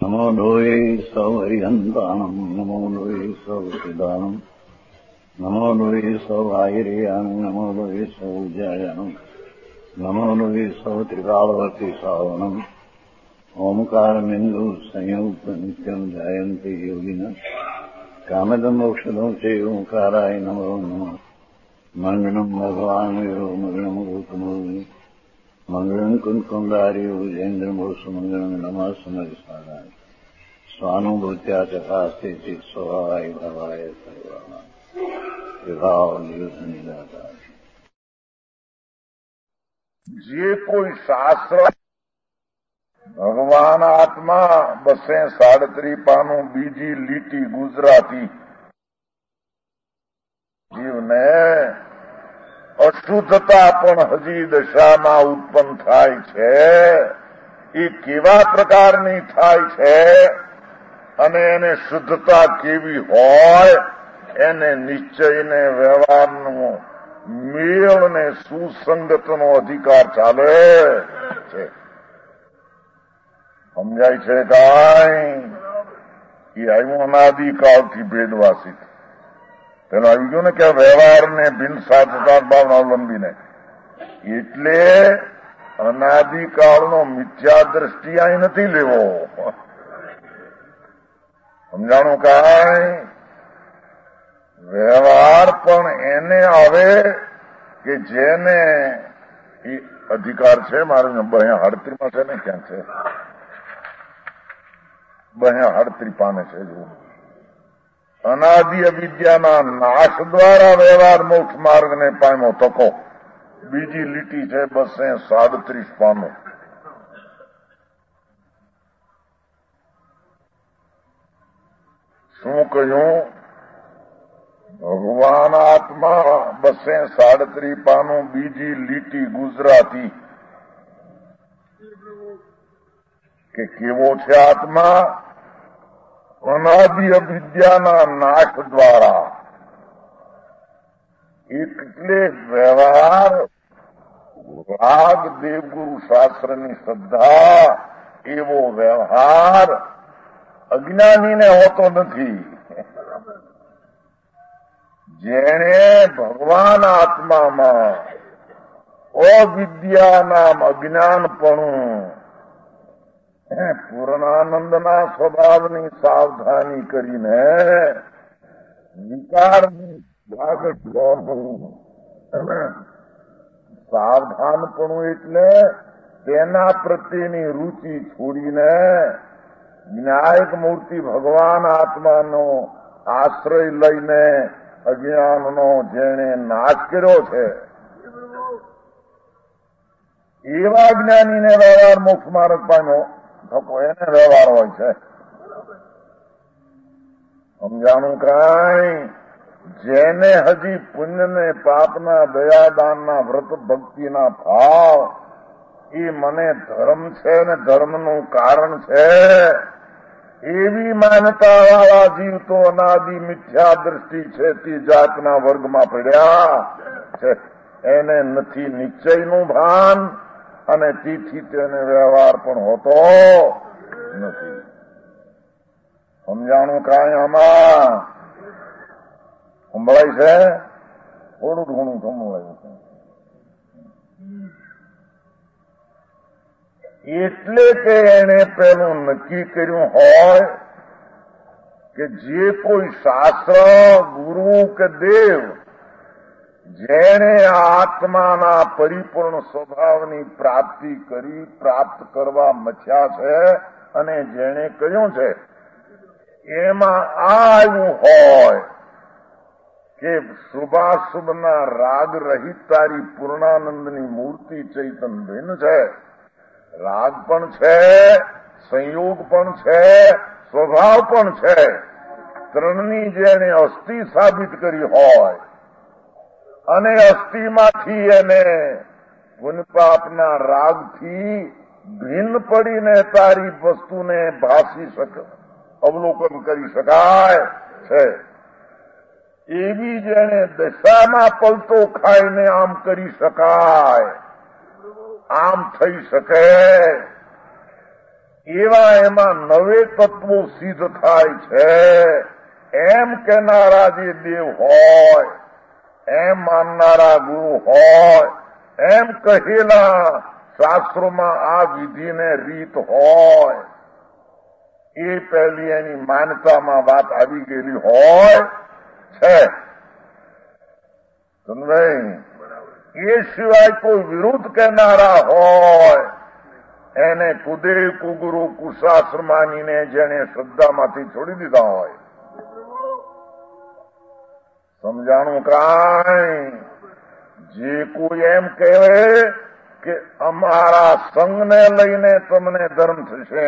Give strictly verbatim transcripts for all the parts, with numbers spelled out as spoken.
નમો લોહે સૌ હરિહંતાણમ નમો લોહે સૌ સિદાનમ નમો લોહે સૌ આયર્યાન નમો લોહે સૌ જયાનમ નમો લોહે સૌ ત્રિકાળવતી સાવનમ ઓમકારમિંદુ સંયુક્ત નિત્યમ જાયંતિ યોગિન કામદમ ઔષધમ છે ઓંકારાય નમો નમઃ મંગળમ ભગવાન વીરો મંગળમ ગૌતમોની મંગળમ કુંકુંદાર્યો જૈન્દ્રમો સુમંગળમ નમઃ સમરિસારાય સ્વાનુભૂત્યા ચકાસ્તે ચિત સ્વભાવાય ભવાય સર્વા વિભાવ નિયુદ્ધ નિરાકાર. જે કોઈ શાસ્ત્ર ભગવાન આત્મા બસે સાડત્રી પાનું બીજી લીટી ગુજરાતી જીવને અશુદ્ધતા પણ હજી દશામાં ઉત્પન્ન થાય છે. એ કેવા પ્રકારની થાય છે અને એને શુદ્ધતા કેવી હોય એને નિશ્ચયને વ્યવહારનો મેળ ને સુસંગતનો અધિકાર ચાલે છે. સમજાય છે કાંઈ? એ આવ્યું અનાદિકાળથી ભેદવાસિત. પેલો આવી ગયો ને કે વ્યવહારને ભિન્ન સાધતા ભાવના અવલંબીને, એટલે અનાદિકાળનો મિથ્યા દ્રષ્ટિ અહીં નથી લેવો. સમજાણું કાંઈ? વ્યવહાર પણ એને આવે કે જેને એ અધિકાર છે. મારું બહ્યા હડત્રીમાં છે ને ક્યાં છે? બહ્યા હડત્રી પાને છે. જો અનાદિ અવિદ્યાના નાશ દ્વારા વ્યવહાર મોક્ષ માર્ગને પામ્યો તકો. બીજી લીટી છે બસે સાડત્રીસ પાનું. શું કહ્યું? ભગવાન આત્મા બસે સાડત્રી પાનું બીજી લીટી ગુજરાતી. કે કેવો છે આત્મા? અનાદિ અવિદ્યાના નાશ દ્વારા. એટલે વ્યવહાર રાગ દેવગુરુ શાસ્ત્રની શ્રદ્ધા એવો વ્યવહાર અજ્ઞાનીને હોતો નથી. જેણે ભગવાન આત્મામાં અવિદ્યાનામ અજ્ઞાનપણું પૂર્ણાનંદના સ્વભાવની સાવધાની કરીને વિકારની સાવધાનપણું એટલે તેના પ્રત્યેની રુચિ છોડીને જ્ઞાયક મૂર્તિ ભગવાન આત્માનો આશ્રય લઈને અજ્ઞાનનો જેણે નાશ કર્યો છે એવા જ્ઞાનીને વ્યવહાર મોક્ષ માર્ગ પામ્યો થકો એને વ્યવહાર હોય છે. સમજાણું કાંઈ? જેને હજી પુણ્યને પાપના દયાદાનના વ્રત ભક્તિના ભાવ એ મને ધર્મ છે ને ધર્મનું કારણ છે એવી માન્યતા વાળા જીવ તો અનાદિ મિથ્યા દ્રષ્ટિ છે તે જાતના વર્ગમાં પડ્યા છે. એને નથી નિશ્ચયનું ભાન અને તેથી તેને વ્યવહાર પણ હોતો નથી. સમજાણું કાંઈ? આમાં સંભળાય છે? થોડું ઘણું સંભળાયું છે. એટલે કે એને પેલું નક્કી કર્યું હોય કે જે કોઈ શાસ્ત્ર ગુરુ કે દેવ જેણે આત્માના પરિપૂર્ણ સ્વભાવની પ્રાપ્તિ કરી પ્રાપ્ત કરવા મથ્યા છે અને જેણે કહ્યું છે એમાં આ આવ્યું હોય કે શુભાશુભના રાગ રહિત તારી પૂર્ણાનંદની મૂર્તિ ચૈતન ભિન્ન છે. રાગ પણ છે, સંયોગ પણ છે, સ્વભાવ પણ છે. ત્રણની જેને અસ્થિ સાબિત કરી હોય અને અસ્થિમાંથી એને પુણ્યપાપના રાગથી ભિન્ન પડીને તારી વસ્તુને ભાસી શકે અવલોકન કરી શકાય છે એવી જેને દશામાં પલટો ખાઈને આમ કરી શકાય આમ થઈ શકે એવા એમાં નવે તત્વો સિદ્ધ થાય છે એમ કહેનારા જે દેવ હોય, એમ માનનારા ગુરુ હોય, એમ કહેલા શાસ્ત્રોમાં આ વિધિને રીત હોય, એ પહેલી એની માનતામાં વાત આવી ગયેલી હોય છે. સમજાય? એ સિવાય કોઈ વિરુદ્ધ કહેનારા હોય એને કુદેવ કુગુરુ કુશાશ્રમાનીને જેને શ્રદ્ધામાંથી છોડી દીધા હોય. સમજાણું કાંઈ? જે કોઈ એમ કહેવે કે અમારા સંઘને લઈને તમને ધર્મ થશે,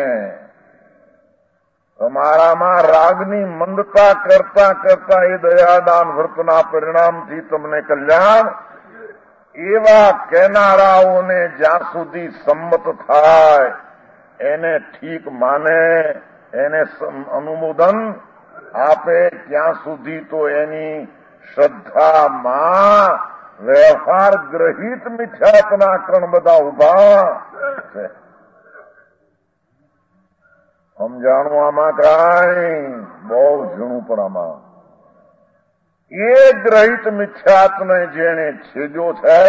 તમારામાં રાગની મંદતા કરતા કરતા એ દયાદાન વ્રતના પરિણામથી તમને કલ્યાણ, એવા કહેનારાઓને જ્યાં સુધી સંમત થાય એને ઠીક માને, એને અનુમોદન આપે ત્યાં સુધી તો એની શ્રદ્ધામાં વ્યવહાર ગ્રહિત મિથ્યાત્વના કણ બધા ઉભા છે. સમજાણું આમાં કાંઈ? બહુ ઝીણું પણ આમાં એ ગ્રહિત મિથ્યાત્વને જેને છેદ્યો છે,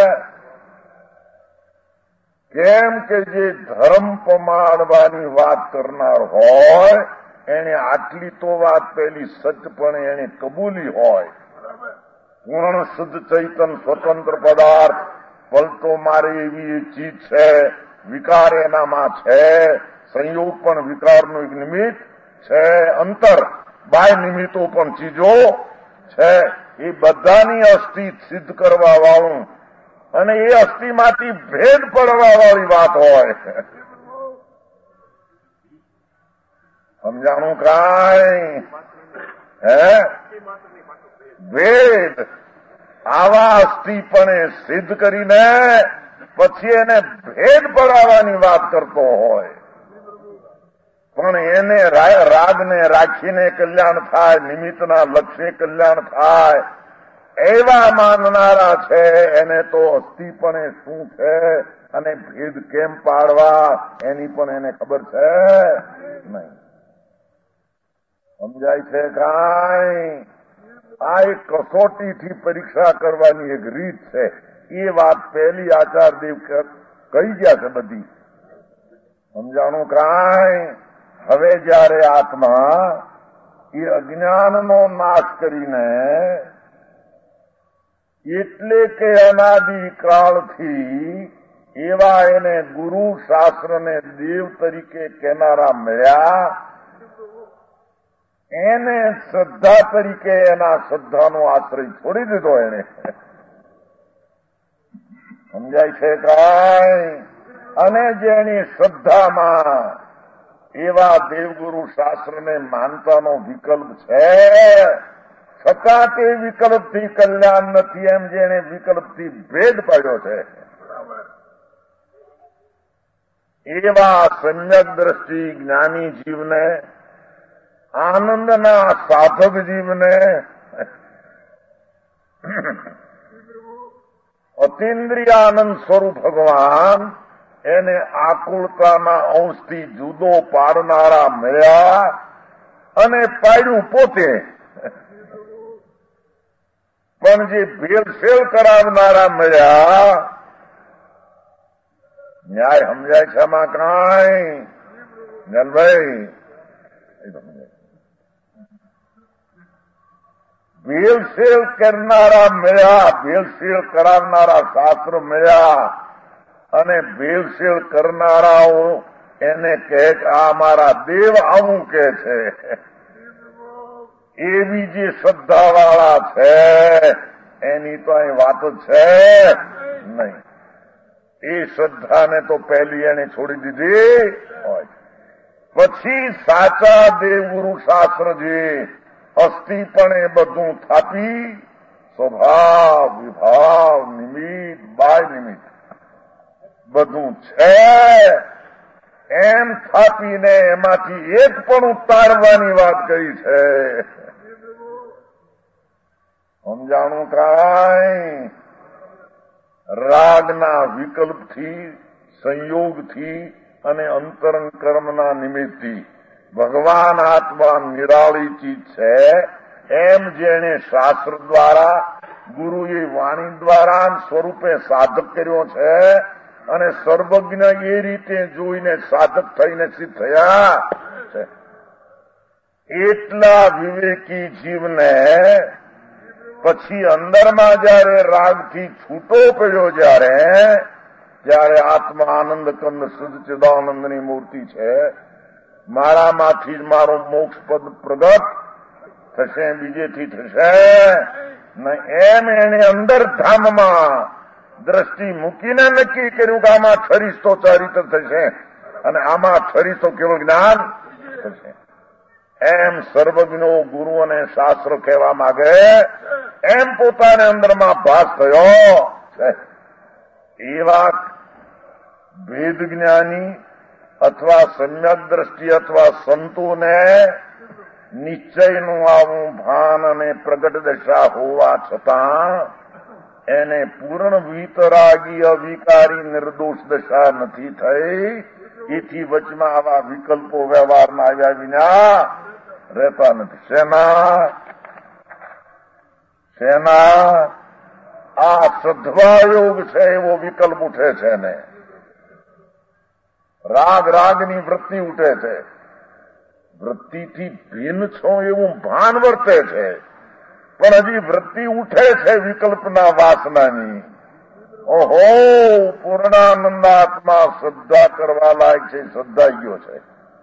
કેમ કે જે ધર્મ પમાડવાની વાત કરનાર હોય એને આટલી તો વાત પેલી સચપણે એને કબૂલી હોય. પૂર્ણ શુદ્ધ ચૈતન સ્વતંત્ર પદાર્થ પલટો મારે એવી એ ચીજ છે, વિકાર એનામાં છે, સંયોગ પણ વિકારનું એક નિમિત્ત છે, અંતર બાહ્ય નિમિત્તો પણ ચીજો છે. એ બધાની અસ્થિ સિદ્ધ કરવા વાળું અને એ અસ્થિમાંથી ભેદ પડવા વાળી વાત હોય. સમજાણું કાંઈ? હે? ભેદ આવા અસ્થિપણે સિદ્ધ કરીને પછી એને ભેદ પડાવવાની વાત કરતો હોય, પણ એને રાગને રાખીને કલ્યાણ થાય, નિમિત્તના લક્ષ્ય કલ્યાણ થાય એવા માનનારા છે. એને તો અસ્થિપણે શું છે અને ભેદ કેમ પાડવા એની પણ એને ખબર છે નહીં. સમજાય છે કાંઈ? આ એક કસોટીથી પરીક્ષા કરવાની એક રીત છે. એ વાત પહેલી આચાર્યદેવ કહી ગયા છે બધી. સમજાણું કાંઈ? હવે જયારે આત્મા એ અજ્ઞાનનો નાશ કરીને એટલે કે અનાદિકાળથી એવા એને ગુરુ શાસ્ત્રને દેવ તરીકે કહેનારા મળ્યા, એને શ્રદ્ધા તરીકે એના શ્રદ્ધાનો આશ્રય છોડી દીધો એને. સમજાય છે કાંઈ? અને જેની શ્રદ્ધામાં એવા દેવગુરુ શાસ્ત્રને માનતાનો વિકલ્પ છે, છતાં તે વિકલ્પથી કલ્યાણ નથી એમ જેને વિકલ્પથી ભેદ પાડ્યો છે, એવા સમ્યક દ્રષ્ટિ જ્ઞાની જીવને, આનંદના સાધક જીવને, અતિન્દ્રિયાનંદ સ્વરૂપ ભગવાન એને આકુળતાના અંશથી જુદો પાડનારા મળ્યા અને પાડ્યું પોતે, પણ જે ભેળસેળ કરાવનારા મળ્યા. ન્યાય સમજાય છે આમાં કાંઈ? જલભાઈ, ભેળસેળ કરનારા મળ્યા, ભેળસેળ કરાવનારા શાસ્ત્ર મળ્યા અને ભેળસેળ કરનારાઓ એને કહે કે આ મારા દેવ આવું કે છે. એવી જે શ્રદ્ધાવાળા છે એની તો અહીં વાત છે નહીં. એ શ્રદ્ધાને તો પહેલી એને છોડી દીધી હોય. પછી સાચા દેવગુરુ શાસ્ત્ર જે અસ્થિપણે બધું થાપી સ્વભાવ વિભાવ નિમિત્ત બાય નિમિત્ત બધું છે એમ થાપીને એમાંથી એક પણ ઉતારવાની વાત કરી છે. સમજાણું કાંઈ? રાગના વિકલ્પથી, સંયોગથી અને અંતરંગ કર્મના નિમિત્તથી ભગવાન આત્મા નિરાળી ચીજ છે એમ જેણે શાસ્ત્ર દ્વારા ગુરુએ વાણી દ્વારા સ્વરૂપે સાધક કર્યો છે અને સર્વજ્ઞ એ રીતે જોઈને સાધક થઈને સિદ્ધ થયા છે. એટલા વિવેકી જીવને પછી અંદરમાં જયારે રાગથી છૂટો પડ્યો જ્યારે ત્યારે આત્મા આનંદ કંદ શુદ્ધ ચિદાનંદની મૂર્તિ છે, મારામાંથી જ મારો મોક્ષ પદ પ્રગટ થશે, બીજેથી થશે ને એમ એને અંદર ધામમાં દ્રષ્ટિ મૂકીને નક્કી કર્યું કે આમાં ઠરીસ્તો ચારિત્ર થશે અને આમાં ઠરીસ્તો કેવળ જ્ઞાન થશે. એમ સર્વજ્ઞો ગુરુ અને શાસ્ત્ર કહેવા માંગે એમ પોતાને અંદરમાં ભાસ થયો છે. એવા ભેદ જ્ઞાની અથવા સમ્યક દ્રષ્ટિ અથવા સંતોને નિશ્ચયનું આવું ભાન અને પ્રગટ દશા હોવા છતાં એને પૂર્ણ વિતરાગી અવિકારી નિર્દોષ દશા નથી થઈ. એથી વચમાં આવા વિકલ્પો વ્યવહારમાં આવ્યા વિના રહેતા નથી. શેના શેના આ સદ્ભાયોગ છે એવો વિકલ્પ ઉઠે છે ને રાગ રાગની વૃત્તિ ઉઠે છે. વૃત્તિથી ભિન્ન છો એવું ભાન વર્તે છે, પણ હજી વૃત્તિ ઉઠે છે વિકલ્પના વાસનાની. ઓહો, પૂર્ણાનંદાત્મા શ્રદ્ધા કરવા લાયક છે, શ્રદ્ધા ગયો છે.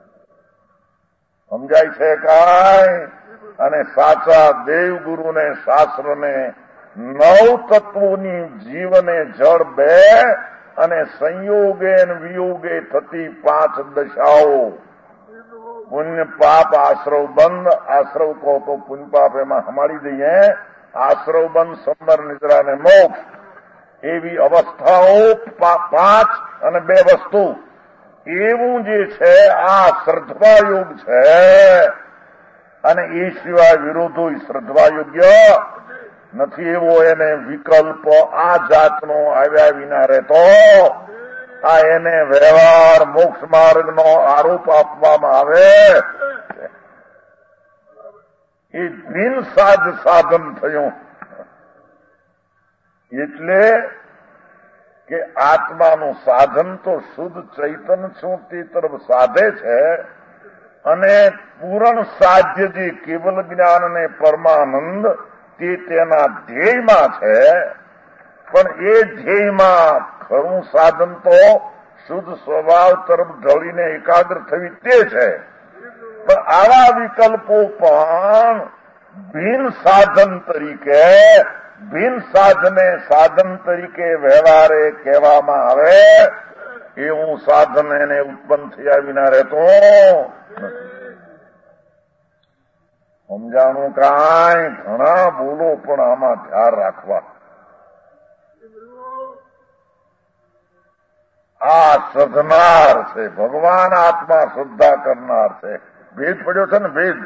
સમજાય છે કાંઈ? અને સાચા દેવગુરુને શાસ્ત્રને નવ તત્વોની જીવને જળ બે અને સંયોગે વિયોગે થતી પાંચ દશાઓ, પુણ્ય પાપ આશ્રવ બંધ, આશ્રવ કહો તો પુણ્ય પાપ એમાં હમાડી દઈએ, આશ્રવ બંધ સંબર નિદ્રા ને મોક્ષ, એવી અવસ્થાઓ પાંચ અને બે વસ્તુ, એવું જે છે આ શ્રદ્ધા યોગ છે. અને એ સિવાય વિરોધો શ્રદ્ધા યોગ્ય નથી. એવો એને વિકલ્પ આ જાતનો આવ્યા વિના રહેતો આ એને વ્યવહાર મોક્ષ માર્ગનો આરોપ આપવામાં આવે એ બિન સાધ સાધન થયું. એટલે કે આત્માનું સાધન તો શુદ્ધ ચૈતન છું તે તરફ સાધે છે અને પૂરણ સાધ્ય જે કેવલ જ્ઞાન અને પરમાનંદ તે તેના ધ્યેયમાં છે. પણ એ ધ્યેયમાં ખરું સાધન તો શુદ્ધ સ્વભાવ તરફ ઢળીને એકાગ્ર થવી તે છે. પણ આવા વિકલ્પો પણ ભિન્ન સાધન તરીકે ભિન્ન સાધને સાધન તરીકે વ્યવહારે કહેવામાં આવે એવું સાધન એને ઉત્પન્ન થયા વિના રહેતો સમજાણું કાંઈ? ઘણા બોલો પણ આમાં ધ્યાન રાખવા. આ શ્રદ્ધનાર છે, ભગવાન આત્મા શ્રદ્ધા કરનાર છે. ભેદ પડ્યો છે ને, ભેદ.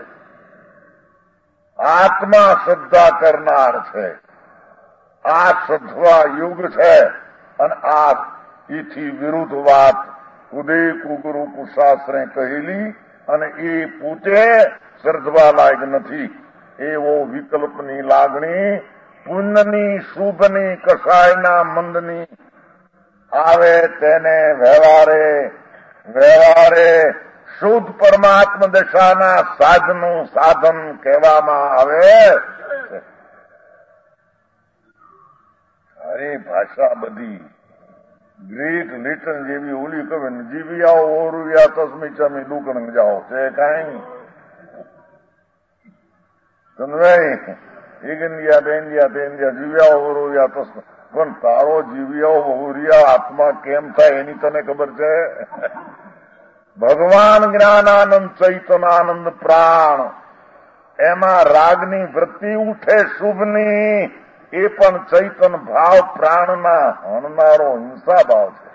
આત્મા શ્રદ્ધા કરનાર છે, આ શ્રદ્ધા યુગ છે. અને આ એથી વિરુદ્ધ વાત ઉદય કુગુરુ કુશાસ્ત્રે કહેલી અને એ પોતે શ્રદ્ધવા લાયક નથી એવો વિકલ્પની લાગણી પુણ્યની શુભની કસાયના મંદની આવે તેને વ્યવહારે વ્યવહારે શુદ્ધ પરમાત્મ દશાના સાધનું સાધન કહેવામાં આવે. અરે ભાષા બધી ગ્રીક લિટન જેવી ઓલી કહે ને જીવ્યા ઓરુયા તસ્મી ચમી દુકણ જાઓ છે કાંઈ સમજાય? ઇગન્યા બેન્ડિયા બેન્ડિયા જીવ્યા ઓરુયા તસ્મી. પણ તારો જીવ્યા ઓરિયા આત્મા કેમ થાય એની તને ખબર છે? ભગવાન જ્ઞાનાનંદ ચૈતનાનંદ પ્રાણ એમાં રાગની વૃત્તિ ઉઠે શુભની, એ પણ ચૈતન ભાવ પ્રાણના હણનારો હિંસા ભાવ છે.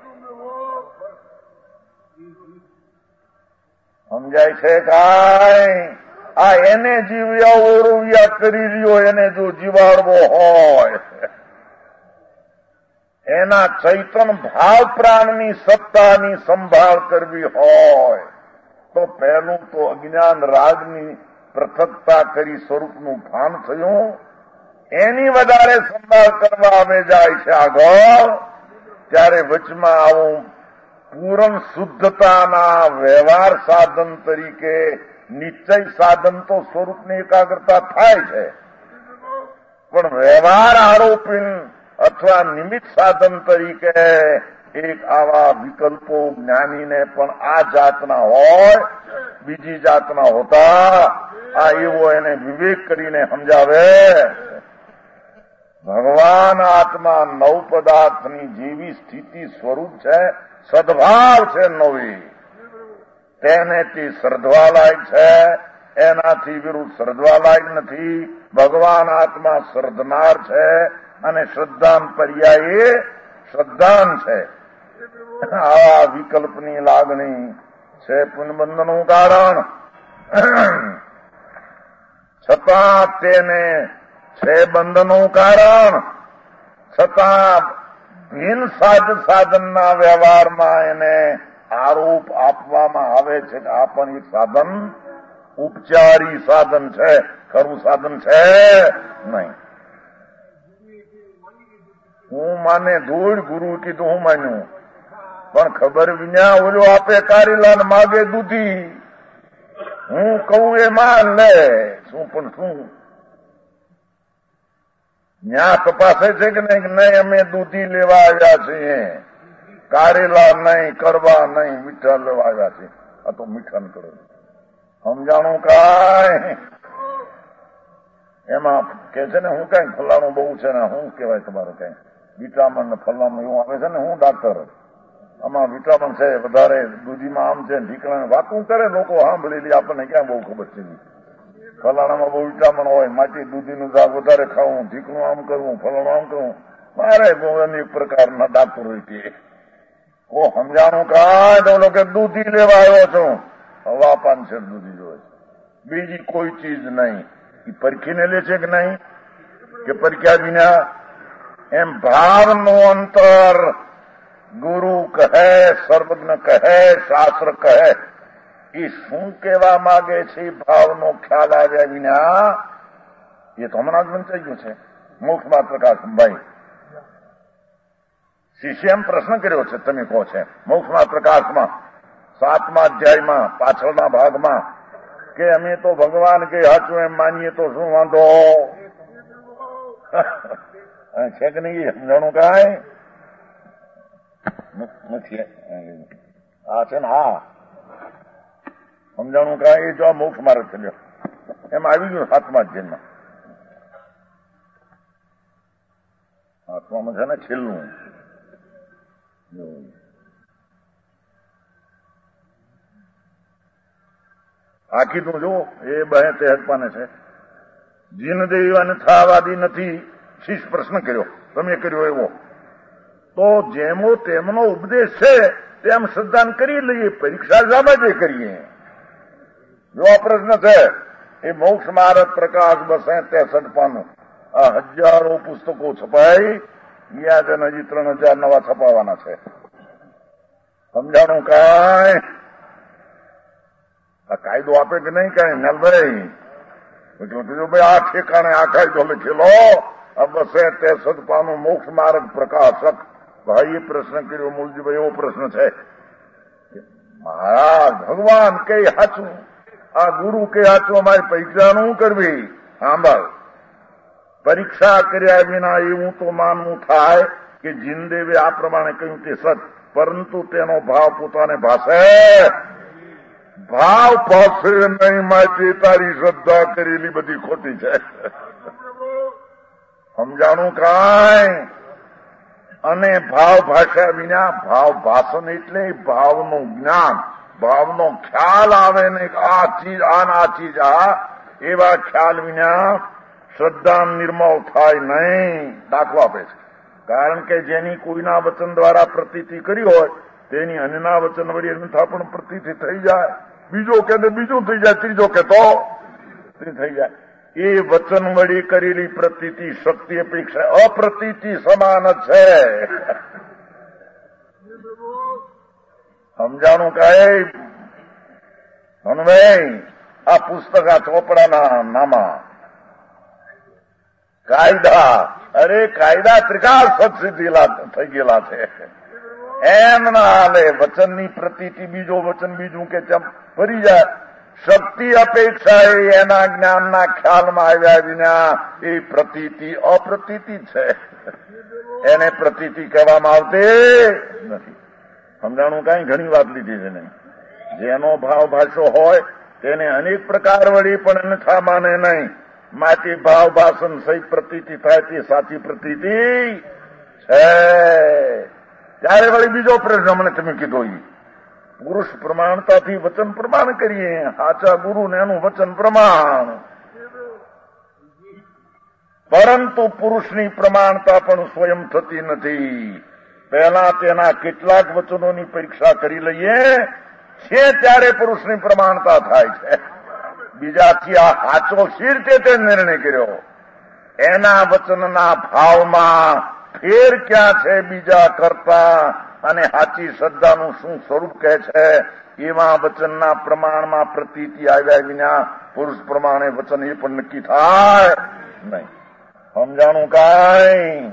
સમજાય છે કાંઈ? આ એને જીવ્યા ઓરવ્યા કરી રહ્યો એને જો જીવાડવો હોય એના ચૈતન ભાવ પ્રાણની સત્તાની સંભાળ કરવી હોય તો પહેલું તો અજ્ઞાન રાગની પૃથકતા કરી સ્વરૂપનું ભાન થયું. એની વધારે સંભાળ કરવા આવે જાય છે આગળ, ત્યારે વચમાં આવું પૂર્ણ શુદ્ધતાના વ્યવહાર સાધન તરીકે નિશ્ચય સાધન તો સ્વરૂપની એકાગ્રતા થાય છે, પણ વ્યવહાર આરોપી અથવા નિમિત્ત સાધન તરીકે એક આવા વિકલ્પો જ્ઞાનીને પણ આ જાતના હોય, બીજી જાતના હોતા. આ એવો એને વિવેક કરીને સમજાવે. ભગવાન આત્મા નવ પદાર્થની જેવી સ્થિતિ સ્વરૂપ છે, સદભાવ છે નવી, તેનેથી શ્રદ્ધાલાયક છે, એનાથી વિરુદ્ધ શ્રદ્ધાલાયક નથી. ભગવાન આત્મા શ્રદ્ધનાર છે અને શ્રદ્ધાન પર્યાયે શ્રદ્ધાન છે. આવા વિકલ્પની લાગણી છે પુનબંધનું કારણ. છતાં તેને છે બંધનું કારણ. છતાં ભિન્ન સાધ સાધનના વ્યવહારમાં એને આરોપ આપવામાં આવે છે કે આ પણ એક સાધન, ઉપચારી સાધન છે, ખરું સાધન છે નહીં. હું માને ધૂળ, ગુરુ કીધું હું માન્યું, પણ ખબર વિના ઓલો આપે કારેલા માગે દૂધી, હું કહું એ માન લે. શું પણ શું ન્યા તપાસે છે કે નહીં? નહીં, અમે દૂધી લેવા આવ્યા છીએ, કારેલા નહીં, કરવા નહીં, મીઠા લેવા આવ્યા છીએ. આ તો મીઠા કરો સમજાણું કાંઈ. એમાં કે છે ને હું કઈ ફલાણું બહુ છે ને શું કહેવાય તમારું કઈ વિટામિન ને ફલાણું એવું આવે છે ને, હું ડાક્ટર, આમાં વિટામિન છે વધારે, દૂધીમાં આમ છે, ઢીકણા વાતું કરે લોકો, સાંભળેલી આપણને ક્યાં બહુ ખબર છે. ફલાણામાં બહુ વિટામિન હોય, માટી દૂધીનું શાક વધારે ખાવું, ઢીકણું આમ કરવું, ફલાણું આમ કરવું. મારે અનેક પ્રકારના ડાક્ટર હોય છે. ઓ સમજાણું કાંઈ તો લોકો દૂધી લેવા આવ્યો છું, હવા પાંચસો દૂધી જોવે છે, બીજી કોઈ ચીજ નહીં. એ પરખીને લે છે કે નહીં કે પરખ્યા વિના? એમ ભાવનું અંતર ગુરુ કહે, સર્વજ્ઞ કહે, શાસ્ત્ર કહે, એ શું કહેવા માંગે છે ભાવનો ખ્યાલ આવ્યા વિના એ તો હમણાં જ વંચાઈ ગયું છે. મોક્ષમાં પ્રકાશભાઈ શિષ્ય એમ પ્રશ્ન કર્યો છે, તમે કહો છે મોક્ષમાં પ્રકાશમાં સાતમા અધ્યાયમાં પાછળના ભાગમાં કે અમે તો ભગવાન કે હાચું એમ માનીએ તો શું વાંધો છે કે નહીં? સમજાણું કાંઈ નથી. આ છે ને હા સમજાણું કાંઈ. એ જો આ મોક્ષ માર્ગ ચલ્યો એમ આવી ગયું સાતમા અધ્યાયમાં. આત્મામાં છે ને છેલ્લું આખી તું જો એ બહે તે હકપાને છે. જીન દેવાને થાવાદી નથી. શીશ પ્રશ્ન કર્યો, તમે કર્યો એવો. તો જેમો તેમનો ઉપદેશ છે તેમ શ્રદ્ધાન કરી લઈએ, પરીક્ષા સામે કરીએ. જો આ પ્રશ્ન છે એ મોક્ષ માર્ગ પ્રકાશ બસે ત્રેસઠ પાનું, આ હજારો પુસ્તકો છપાઈ ગયા છે, હજી ત્રણ હજાર નવા છપાવાના છે. સમજાણું કાંઈ? આ કાયદો આપે કે નહીં કાંઈ નલભાઈ? એટલે કીધું ભાઈ આ ઠેકાણે આ કાયદો લખેલો, આ બસે ત્રેસઠ પાનું મોક્ષ માર્ગ પ્રકાશક. ભાઈએ પ્રશ્ન કર્યો, મૂળજીભાઈ એવો પ્રશ્ન છે, મહારાજ ભગવાન કઈ હાચું, આ ગુરુ કઈ હાચું, અમારી પરીક્ષા નું કરવી? સાંભળ, પરીક્ષા કર્યા વિના એવું તો માનવું થાય કે જીનદેવે આ પ્રમાણે કહ્યું તે સત, પરંતુ તેનો ભાવ પોતાને ભાષે. ભાવ ભાષે નહીં, માટે તારી શ્રદ્ધા કરેલી બધી ખોટી છે. સમજાણું કાંઈ? અને ભાવ ભાષા વિના, ભાવ ભાષણ એટલે ભાવનું જ્ઞાન, ભાવનો ખ્યાલ આવે ને આ ચીજ આ આ ચીજ આ, એવા ખ્યાલ વિના શ્રદ્ધા નિર્મળ થાય નહીં. દાખલો આપે છે, કારણ કે જેની કોઈના વચન દ્વારા પ્રતીતિ કરી હોય તેની અન્યના વચન વળી અન્યથા પણ પ્રતીતિ થઈ જાય. બીજો કે બીજું થઈ જાય, ત્રીજો કે તો થઈ જાય. એ વચન વળી કરેલી પ્રતીતિ શક્તિ અપેક્ષા અપ્રતીતિ સમાન છે. સમજાણું કાંઈ હનુભાઈ? આ પુસ્તક આ ચોપડાના નામા કાયદા, અરે કાયદા ત્રિકાળ સદસિદ્ધિલા થઈ ગયેલા છે. એમ ના હાલે. વચનની પ્રતીતિ બીજો, વચન બીજું કે ચમ ફરી જાય. શક્તિ અપેક્ષા એ એના જ્ઞાનના ખ્યાલમાં આવ્યા વિના એ પ્રતીતિ અપ્રતીતિ છે. એને પ્રતીતિ કહેવામાં આવતી નથી. સમજાણું કાંઈ? ઘણી વાત લીધી છે ને. જેનો ભાવ ભાષો હોય તેને અનેક પ્રકાર વળી પણ અન્યથા માને નહીં. માટે ભાવ ભાષણ સહી પ્રતીતિ થાય તે સાચી પ્રતીતિ છે. ત્યારે વળી બીજો પ્રશ્ન મને તમે કીધો, પુરુષ પ્રમાણતાથી વચન પ્રમાણ કરીએ, સાચા ગુરુ ને એનું વચન પ્રમાણ. પરંતુ પુરુષની પ્રમાણતા પણ સ્વયં થતી નથી. પહેલા તેના કેટલાક વચનોની પરીક્ષા કરી લઈએ છે, ત્યારે પુરુષની પ્રમાણતા થાય છે. બીજાથી આ સાચો શી રીતે તે નિર્ણય કર્યો? એના વચનના ભાવમાં ફેર ક્યાં છે બીજા કરતા, અને સાચી શ્રદ્ધાનું શું સ્વરૂપ કહે છે? એવા વચનના પ્રમાણમાં પ્રતીતિ આવ્યા વિના પુરુષ પ્રમાણે વચન એ પણ નક્કી થાય નહીં. સમજાણું કાંઈ?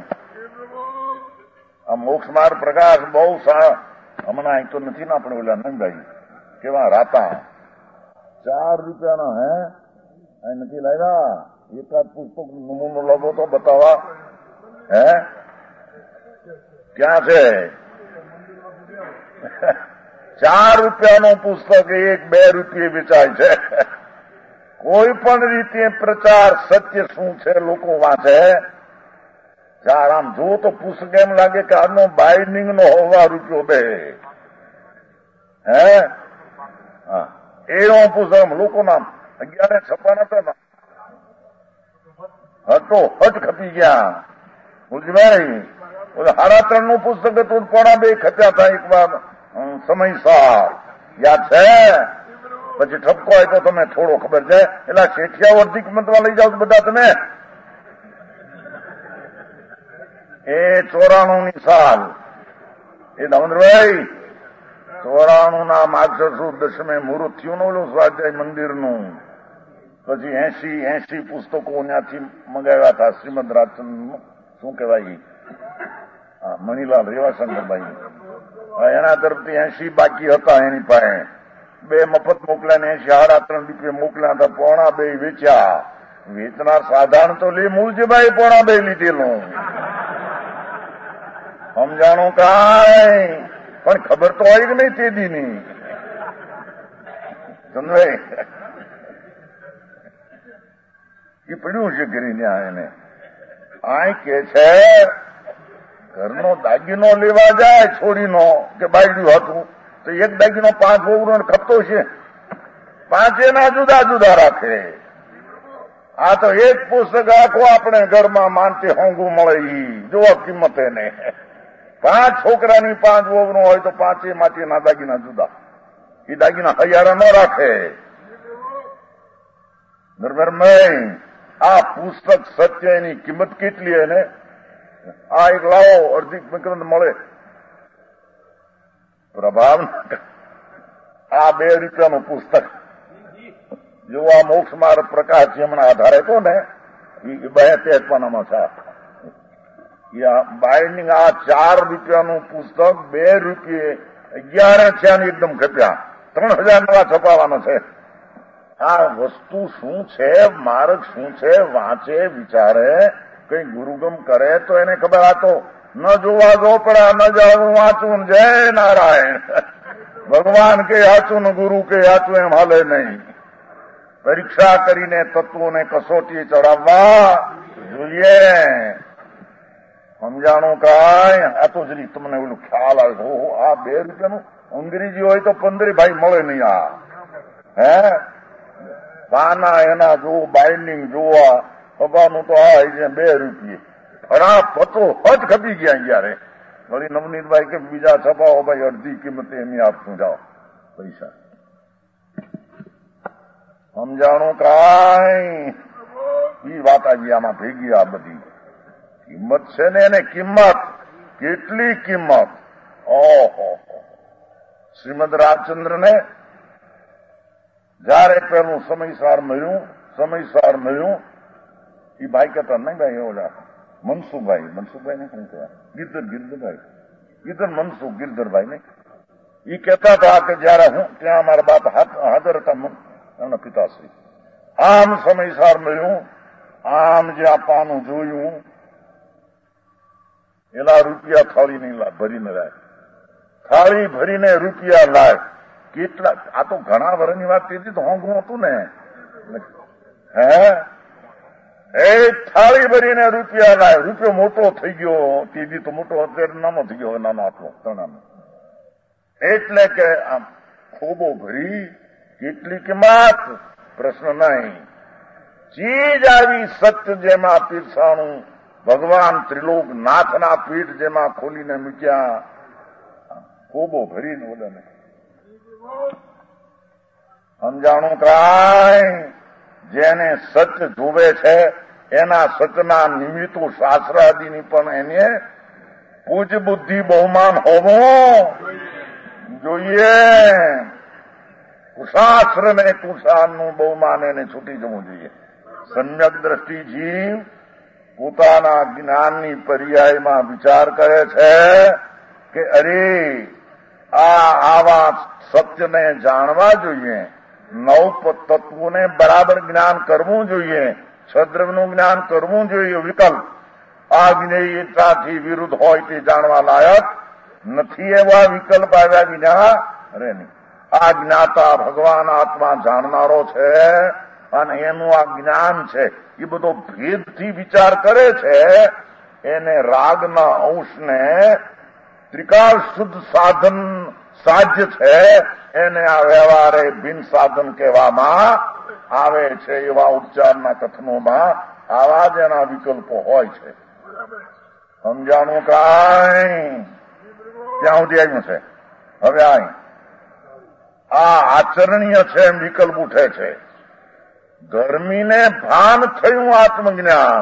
આ મોક્ષ માર્ગ પ્રકાશ બહુ સારા. હમણાં અહીં તો નથી ને આપણે ઓલા નંદાઈ કેવા રાતા ચાર રૂપિયાના હે અહીં નથી લાવ્યા. એકાદ પુસ્તક નમૂનો લાવો તો બતાવવા. હે ક્યાં છે? ચાર રૂપિયાનું પુસ્તક એક બે રૂપિયે વેચાય છે. કોઈ પણ રીતે પ્રચાર સત્ય શું છે લોકો વાંચે. ચાર આમ જુઓ તો પુસ્તક એમ લાગે કે આનો બાઇન્ડિંગ નો હોવા રૂપિયો બે. હે હા એવો પુસ્તક લોકો નામ અગિયારે છપ્પન હતા હતો હટ ખપી ગયા. ભુજભાઈ સાડા ત્રણ નું પુસ્તક હતું, પોણા બે ખપ્યા હતા એક વાર સમયસર. યાદ છે? પછી ઠપકો હોય તો તમે થોડો ખબર છે. એટલે શેઠિયા વર્ધી કિંમતમાં લઈ જાઓ બધા તમે. એ ચોરાણું ની સાલ એ દામોદરભાઈ ચોરાણું ના માગસર સુદ દસમે મુહૂર્ત થયું ઓલું સ્વાધ્યાય મંદિરનું. પછી એસી એસી પુસ્તકો ત્યાંથી મંગાવ્યા હતા. શ્રીમદ રાજચંદ્ર શું કહેવાય મણીલાલ રેવાશંકરભાઈ એના તરફથી એસી બાકી હતા એની પાસે. બે મફત મોકલ્યા ને એસી સાડા ત્રણ રૂપિયા મોકલ્યા હતા. પોણા બે વેચ્યા. વેચનાર સાધારણ તો લે મૂળજીભાઈ પોણા બે લીધેલું. સમજાણું કાંઈ? પણ ખબર તો હોય કે નહીં તે દીની. સમજાય એ પડ્યું છે કરીને એને આ કે છે ઘરનો દાગીનો લેવા જાય છોડીનો કે બાયડ્યું હતું તો એક દાગીનો પાંચ વહુનો ખપતો છે. પાંચે ના જુદા જુદા રાખે. આ તો એક પુસ્તક આખો આપણે ઘરમાં માનતે હોંગું મળે જોવા કિંમત એને. પાંચ છોકરાની પાંચ વહુનો હોય તો પાંચે માટેના દાગીના જુદા. એ દાગીના હૈયારા ન રાખે. બરાબર નહીં? આ પુસ્તક સત્ય એની કિંમત કેટલી એને? આ એક લાવો અડધી કિંમત મળે. પ્રભાવ આ બે રૂપિયાનું પુસ્તક જો આ મોક્ષ માર્ગ પ્રકાશ છે હમણાં આધારે તો ને એ બે તેજપાનામાં છે. બાઇન્ડિંગ આ ચાર રૂપિયાનું પુસ્તક બે રૂપિયે અગિયાર છે એકદમ ખપ્યા. ત્રણ હજાર નવા છપાવાના છે. આ વસ્તુ શું છે, માર્ગ શું છે, વાંચે વિચારે કઈ ગુરુગમ કરે તો એને ખબર. આ તો ન જોવા ચોપડા ન જાણવું વાંચવું. જય નારાયણ. ભગવાન કે હાચું ને ગુરુ કે હાચું એમ હાલે નહીં. પરીક્ષા કરીને તત્વોને કસોટી ચડાવવા જોઈએ. સમજાણું કાંઈ? આ તો જરી તમને ઓલું ખ્યાલ આવે. આ બે રૂપિયાનું અંગ્રેજી હોય તો પંદરે ભાઈ મળે નહીં. આ હે પાના એના જોવું બાઇન્ડિંગ જોવા પપ્પાનું તો આ બે રૂપિયે ફરા પતો હજ ખપી ગયા. યારે વળી નવનીતભાઈ કે બીજા છપાવો ભાઈ અડધી કિંમતે એમ આપતું જાઓ પૈસા. સમજાણું કાંઈ? એ વાત આવી આમાં ભેગી આ બધી કિંમત છે ને એને કિંમત કેટલી કિંમત. ઓહો શ્રીમદ રાજચંદ્રને જયારે પેલું સમયસાર મળ્યું સમયસાર મળ્યું એ ભાઈ કહેતા નહીં ભાઈ ઓલા મનસુખભાઈ મનસુખભાઈ ને શું કહેવાય ગિરધર ગિરધરભાઈ ગિરધર મનસુખ ગિરધરભાઈ ને એ કહેતા હતા કે જયારે હું ત્યાં મારા બાપ હાજર હતા એમના પિતાશ્રી આમ સમયસાર મળ્યું આમ જે આપવાનું જોયું એલા રૂપિયા થાળી નહીં ભરીને લાય થાળી ભરીને રૂપિયા લાય કેટલા આ તો ઘણા વર્ષની વાત તેથી તો હોંઘું હતું ને હે એ થાળી ભરીને રૂપિયા લાય રૂપિયો મોટો થઈ ગયો તેથી તો મોટો અત્યારે નાનો થઈ ગયો નાનો આટલો તણાનો એટલે કે આમ ખોબો ભરી કેટલી કિંમત પ્રશ્ન નહીં ચીજ આવી સત્ય જેમાં પીરસાણું ભગવાન ત્રિલોક નાથના પીઠ જેમાં ખોલીને મૂક્યા ખોબો ભરીને ઓલાને સમજાણું કાંઈ જેને સત્ય જોવે છે એના સચના નિમિત્તો શાસ્ત્રાદિની પણ એને પૂજ બુદ્ધિ બહુમાન હોવું જોઈએ. કુશાસ્ત્ર ને કુશાનનું બહુમાન એને છૂટી જવું જોઈએ. સમ્યક દ્રષ્ટિ જીવ પોતાના જ્ઞાનની પર્યાયમાં વિચાર કરે છે કે અરે આ આવા સત્યને જાણવા જોઈએ, નવ તત્વોને બરાબર જ્ઞાન કરવું જોઈએ, છદ્રવનું જ્ઞાન કરવું જોઈએ. વિકલ્પ આ જ્ઞેયતાથી વિરુદ્ધ હોય તે જાણવા લાયક નથી એવા વિકલ્પ આવ્યા વિના અરે નહીં. આ જ્ઞાતા ભગવાન આત્મા જાણનારો છે અને એનું આ જ્ઞાન છે એ બધો ભેદથી વિચાર કરે છે. એને રાગના અંશને ત્રિકાળ શુદ્ધ સાધન સાધ્ય છે એને આ વ્યવહારે બિન સાધન કહેવામાં આવે છે. એવા ઉપચારના કથનોમાં આવા જ એના વિકલ્પો હોય છે. સમજાણું કાંઈ ત્યાં સુધી આવ્યું છે. હવે આ આ આચરણીય છે એમ વિકલ્પ ઉઠે છે. ગરમીને ભાન થયું આત્મજ્ઞાન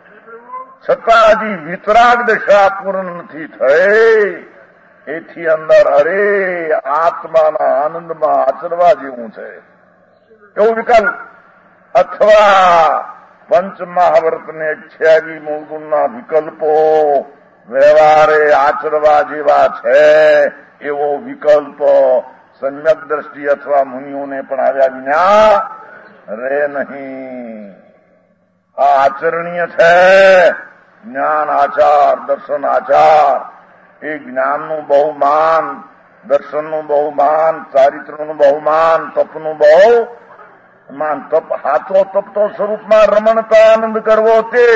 છતાં હજી વિતરાગ દશા પૂર્ણ નથી થઈ. એથી અંદર અરે આત્માના આનંદમાં આચરવા જેવું છે એવું વિકલ્પ અથવા પંચ મહાવ્રતને અઠ્યાવી મૂળગુણના વિકલ્પો વ્યવહારે આચરવા જેવા છે એવો વિકલ્પ સમ્યક દ્રષ્ટિ અથવા મુનિઓને પણ આવ્યા વિના રે નહીં. આ આચરણીય છે. જ્ઞાન આચાર દર્શન આચાર એ જ્ઞાનનું બહુમાન, દર્શનનું બહુમાન, ચારિત્રનું બહુમાન, તપનું બહુમાન. તપ હાથો તપતો સ્વરૂપમાં રમણતા આનંદ કરવો તે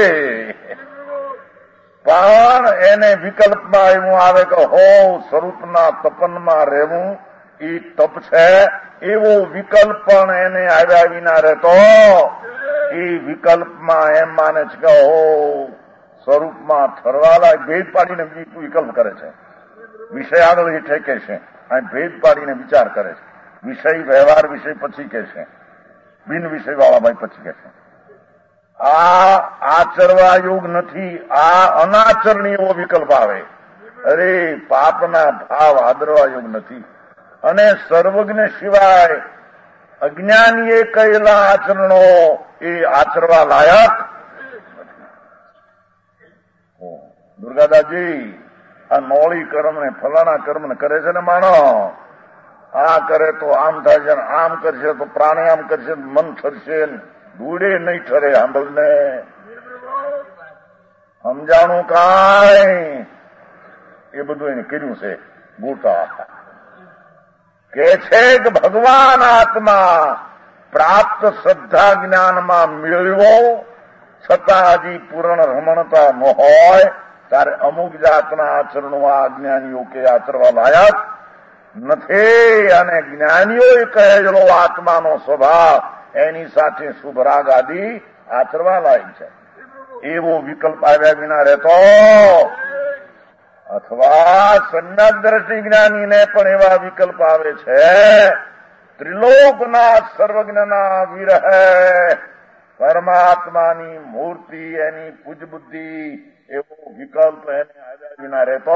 પણ એને વિકલ્પમાં એવું આવે કે હો સ્વરૂપના તપનમાં રહેવું એ તપ છે એવો વિકલ્પ પણ એને આવ્યા વિના રહેતો એ વિકલ્પમાં એમ માને છે કે હો સ્વરૂપમાં ઠરવાલા ભેદ પાડીને વિકલ્પ કરે છે. વિષય આગળ એ ઠેકે છે અને ભેદ પાડીને વિચાર કરે છે. વિષય વ્યવહાર વિષય પછી કે છે, બિન વિષય વાળા ભાઈ પછી કે છે. આ આચરવા યોગ નથી. આ અનાચરણીય એવો વિકલ્પ આવે. અરે પાપના ભાવ આદરવા યોગ નથી. અને સર્વજ્ઞ સિવાય અજ્ઞાનીએ કહેલા આચરણો એ આચરવા લાયક. દુર્ગાદાજી આ નોળી કર્મ ને ફલાણા કર્મ ને કરે છે ને માણો, આ કરે તો આમ થાય છે, આમ કરશે તો પ્રાણાયામ કરશે, મન ઠરશે, દૂડે નહીં ઠરે. સાંભળને સમજાણું કાંઈ એ બધું એને કર્યું છે. ગોટા કે છે કે ભગવાન આત્મા પ્રાપ્ત શ્રદ્ધા જ્ઞાનમાં મેળવ્યો છતાં હજી પૂર્ણ રમણતા ન હોય ત્યારે અમુક જાતના આચરણો આ જ્ઞાનીઓ કે આચરવા લાયક નથી. અને જ્ઞાનીઓએ કહેલો આત્માનો સ્વભાવ એની સાથે શુભ રાગ આદિ આચરવા લાયક છે એવો વિકલ્પ આવ્યા વિના રહેતો. અથવા સમ્યક દ્રષ્ટિ જ્ઞાનીને પણ એવા વિકલ્પ આવે છે. ત્રિલોકના સર્વજ્ઞના વિરહે પરમાત્માની મૂર્તિ, એની પૂજ બુદ્ધિ, એવો વિકલ્પ એને આવ્યા વિના રહેતો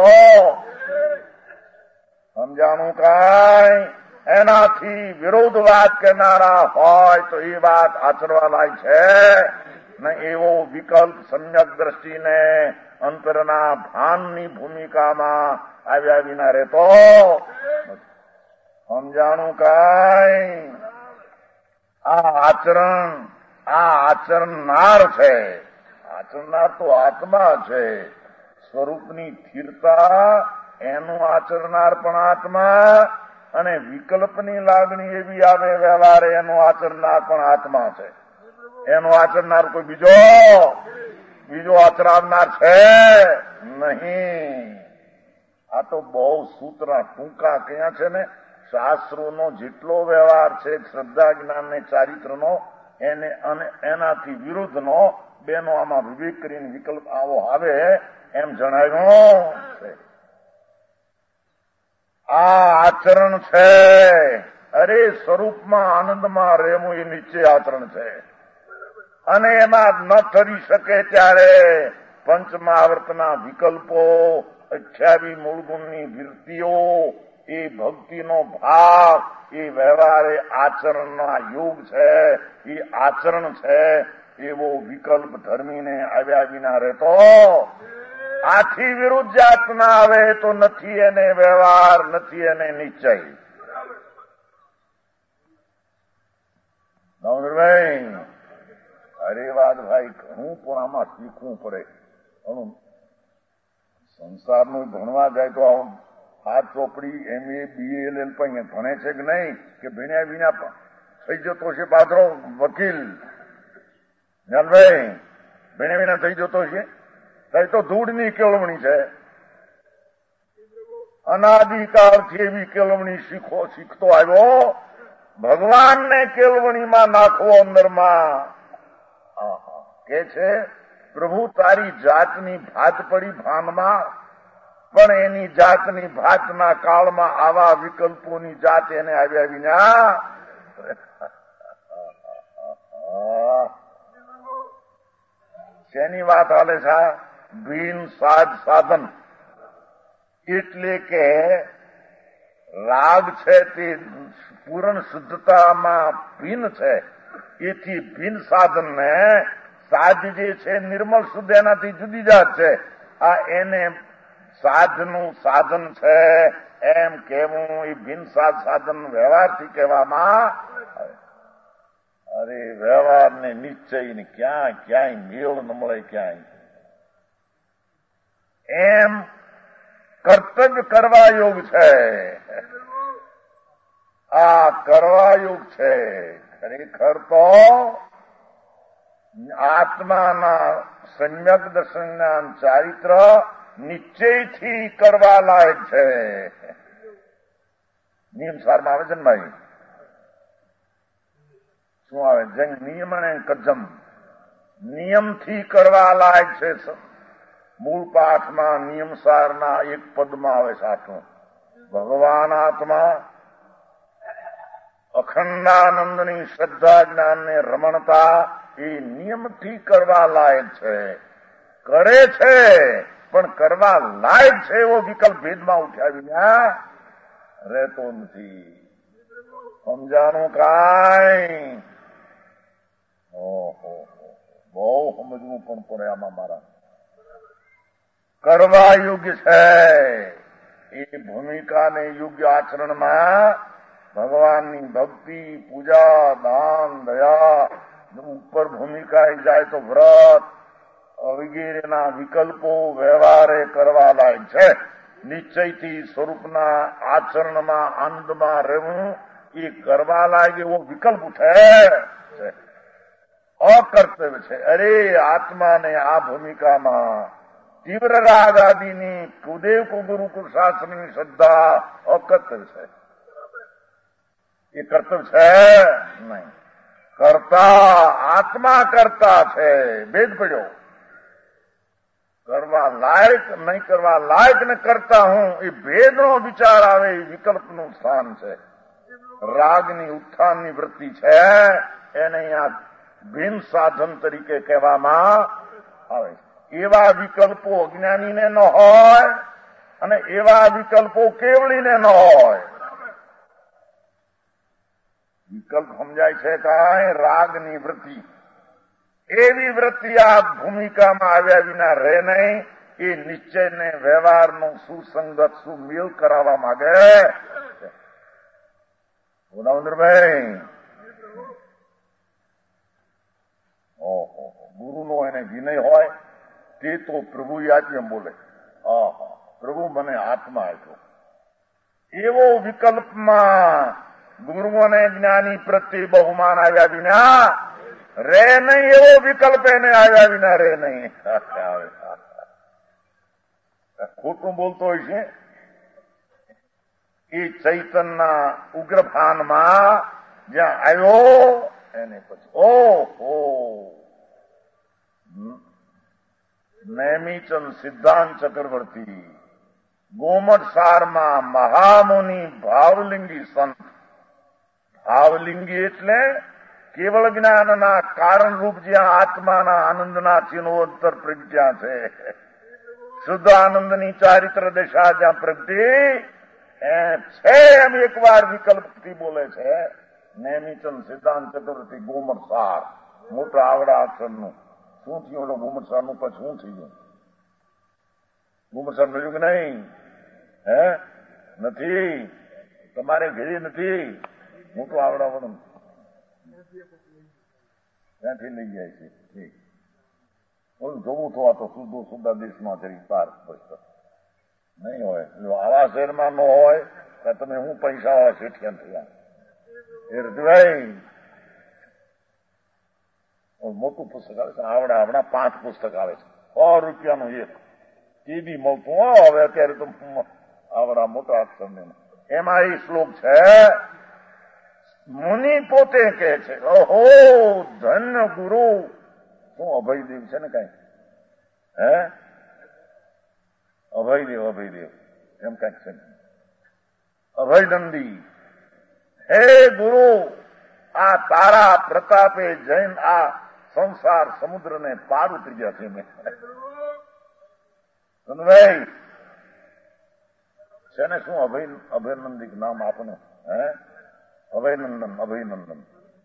સમજાણું કાંઈ. એનાથી વિરોધ વાત કહેનારા હોય તો એ વાત આચરવા લાયક છે ને એવો વિકલ્પ સમ્યક દ્રષ્ટિને અંતરના ભાનની ભૂમિકામાં આવ્યા વિના રહેતો સમજાણું કાંઈ. આ આચરણ આ આચરનાર છે. આચરનાર તો આત્મા છે. સ્વરૂપની સ્થિરતા એનું આચરનાર પણ આત્મા, અને વિકલ્પની લાગણી એવી આવે વ્યવહારે એનું આચરનાર પણ આત્મા છે. એનો આચરનાર કોઈ બીજો બીજો આચરાવનાર છે નહીં. આ તો બહુ સૂત્ર ટૂંકા ક્યાં છે ને, શાસ્ત્રોનો જેટલો વ્યવહાર છે શ્રદ્ધા જ્ઞાન ને ચારિત્રનો, એને અને એનાથી વિરુદ્ધનો બેનો આમાં વિવેક કરીને વિકલ્પ આવો આવે એમ જણાવ્યું છે. આ આચરણ છે. અરે સ્વરૂપમાં આનંદમાં રહેવું એ નીચે આચરણ છે, અને એમાં ન ઠરી શકે ત્યારે પંચમહાવર્તના વિકલ્પો, અઠ્યાવી મૂળગુણની વૃત્તિઓ, એ ભક્તિનો ભાવ, એ વ્યવહારે આચરણના યોગ છે, એ આચરણ છે. એવો વિકલ્પ ધર્મીને આવ્યા વિના રહેતો આથી વિરુદ્ધ જાતના આવે તો નથી એને વ્યવહાર, નથી એને નિશ્ચય. દામોદરભાઈ, અરે વાત ભાઈ, ઘણું પણ આમાં શીખવું પડે. ઘણું સંસારનું ભણવા જાય તો આ ચોપડી એમ એ બી એલ એલ પણ ભણે છે કે નહીં, કે ભણ્યા વિના થઈ જતો છે પાછો વકીલ. ભાઈ ભણ્યા વિના થઈ જતો છે તો ધૂળની કેળવણી છે. અનાદિકાળથી એવી કેળવણી શીખો શીખતો આવ્યો. ભગવાનને કેળવણીમાં નાખવો અંદરમાં. કે છે પ્રભુ તારી જાતની ભાત પડી ભાનમાં, પણ એની જાતની ભાતના કાળમાં આવા વિકલ્પોની જાત એને આવ્યા વિના. શેની વાત હાલે છે? ભીન સાજ સાધન એટલે કે રાગ છે તે પૂર્ણ શુદ્ધતામાં ભીન છે, એથી ભીન સાધનને સાજ જે છે નિર્મળ શુદ્ધ એનાથી જુદી જાત છે. આ એને સાધનું સાધન છે એમ કહેવું એ ભીન સાજ સાધન વ્યવહારથી કહેવામાં. અરે વ્યવહાર ને નિશ્ચય ને ક્યાંય ક્યાંય મેળ ન મળે ક્યાંય. એમ કર્તવ્ય કરવા યોગ છે. આ કરવા યોગ છે. ખરેખર તો આત્માના સમ્યક દર્શનના ચારિત્ર નિશ્ચયથી કરવા લાયક છે. નિયમ સારમાં આવે છે ને ભાઈ, શું આવે? જંગ નિયમ અને કજમ નિયમથી કરવા લાયક છે. મૂળ પાઠમાં નિયમ સારના એક પદમાં આવે સાચું, ભગવાન આત્મા અખંડાનંદની શ્રદ્ધા જ્ઞાનને રમણતા એ નિયમથી કરવા લાયક છે. કરે છે પણ કરવા લાયક છે એવો વિકલ્પ ભેદમાં ઉઠ્યા વિના રહેતો નથી. સમજાણું કાંઈ? ઓહો, બહુ સમજવું પણ પડે આમાં. મારા કરવા યોગ્ય છે એ ભૂમિકાને યોગ્ય આચરણમાં ભગવાનની ભક્તિ, પૂજા, દાન, દયા ઉપર ભૂમિકા જાય તો વ્રત વગેરેના વિકલ્પો વ્યવહારે કરવા લાયક છે. નિશ્ચયથી સ્વરૂપના આચરણમાં આનંદમાં રહેવું એ કરવા લાયક એવો વિકલ્પ ઉઠે છે. અકર્તવ્ય છે. અરે આત્માને આ ભૂમિકામાં તીવ્ર રાગ આદિની કુદેવ ગુરુકુળ શાસ્ત્રની શ્રદ્ધા અકર્તવ્ય છે. એ કર્તવ્ય છે નહીં. કરતા આત્મા કરતા છે. ભેદ પડ્યો. કરવા લાયક નહીં કરવા લાયક ને કરતા હું એ ભેદનો વિચાર આવે એ વિકલ્પનું સ્થાન છે. રાગની ઉત્થાનની વૃત્તિ છે એને અહીંયા ભિન્ન સાધન તરીકે કહેવામાં આવે છે. એવા વિકલ્પો અજ્ઞાનીને ન હોય અને એવા વિકલ્પો કેવળીને ન હોય. વિકલ્પ સમજાય છે કાંઈ રાગની વૃત્તિ, એવી વૃત્તિ આ ભૂમિકામાં આવ્યા વિના રહે નહીં. એ નિશ્ચયને વ્યવહારનો સુસંગત સુમેળ કરાવવા માંગે. બોલાવંદરભાઈ, ઓહો, ગુરુનો એને વિનય હોય તે તો પ્રભુ આપ્યું બોલે, આહા, પ્રભુ મને આત્મા આપ્યો. એવો વિકલ્પમાં ગુરુઓને જ્ઞાની પ્રત્યે બહુમાન આવ્યા વિના રે નહીં. એવો વિકલ્પ એને આવ્યા વિના રે નહીં. ખોટું બોલતો હોય છે. એ ચૈતનના ઉગ્રભાનમાં જ્યાં આવ્યો એને પછી ઓહો, નેમિચંદ સિદ્ધાંત ચક્રવર્તી ગોમટ સારમાં મહામુનિ ભાવલિંગી સંત. ભાવલિંગી એટલે કેવળ જ્ઞાનના કારણરૂપ જ્યાં આત્માના આનંદના ચિહ્નોત્તર પ્રગટ્યા છે. શુદ્ધ આનંદની ચારિત્ર દશા જ્યાં પ્રગટી છે એમ એક વાર વિકલ્પથી બોલે છે. નેમિચંદ સિદ્ધાંત ચક્રવર્તી ગોમટ સાર, મોટા આવડા અક્ષરનું. શું થયું ઓલો ગોમટ સારનું પછી શું થઈ ગયું? ગોમટ સાર મળ્યું કે નહીં? હે નથી? તમારે ઘેરી નથી? મોટું આવડાવવાનું ત્યાંથી લઈ જાય છે. ઠીક, ઓલું જોવું તો આ તો શુદ્ધો શુદ્ધા દેશમાં જરી પાર પુસ્તક નહીં હોય. આવા શહેરમાં ન હોય તો તમે હું પૈસા વાળા શેઠિયા થયા. એ રજવાઈ મોટું પુસ્તક આવે છે. આવડા આવડા પાંચ પુસ્તક આવે છે. સો રૂપિયાનું એક. તે બી મળતું હો હવે અત્યારે તો આવડા મોટા અક્ષર ને. એમાં એ શ્લોક છે. મુનિ પોતે કે છે, ઓહો ધન્ય ગુરુ. શું અભયદેવ છે ને કઈ? હે અભયદેવ, અભયદેવ એમ કઈક છે. અભયનંદી, હે ગુરુ, આ તારા પ્રતાપે જૈન આ સંસાર સમુદ્રને પાર ઉતરી ગયા છે. મેં ભાઈ છે ને શું અભય અભયનંદી નામ આપણે? હે અભયનંદન, અભયનંદન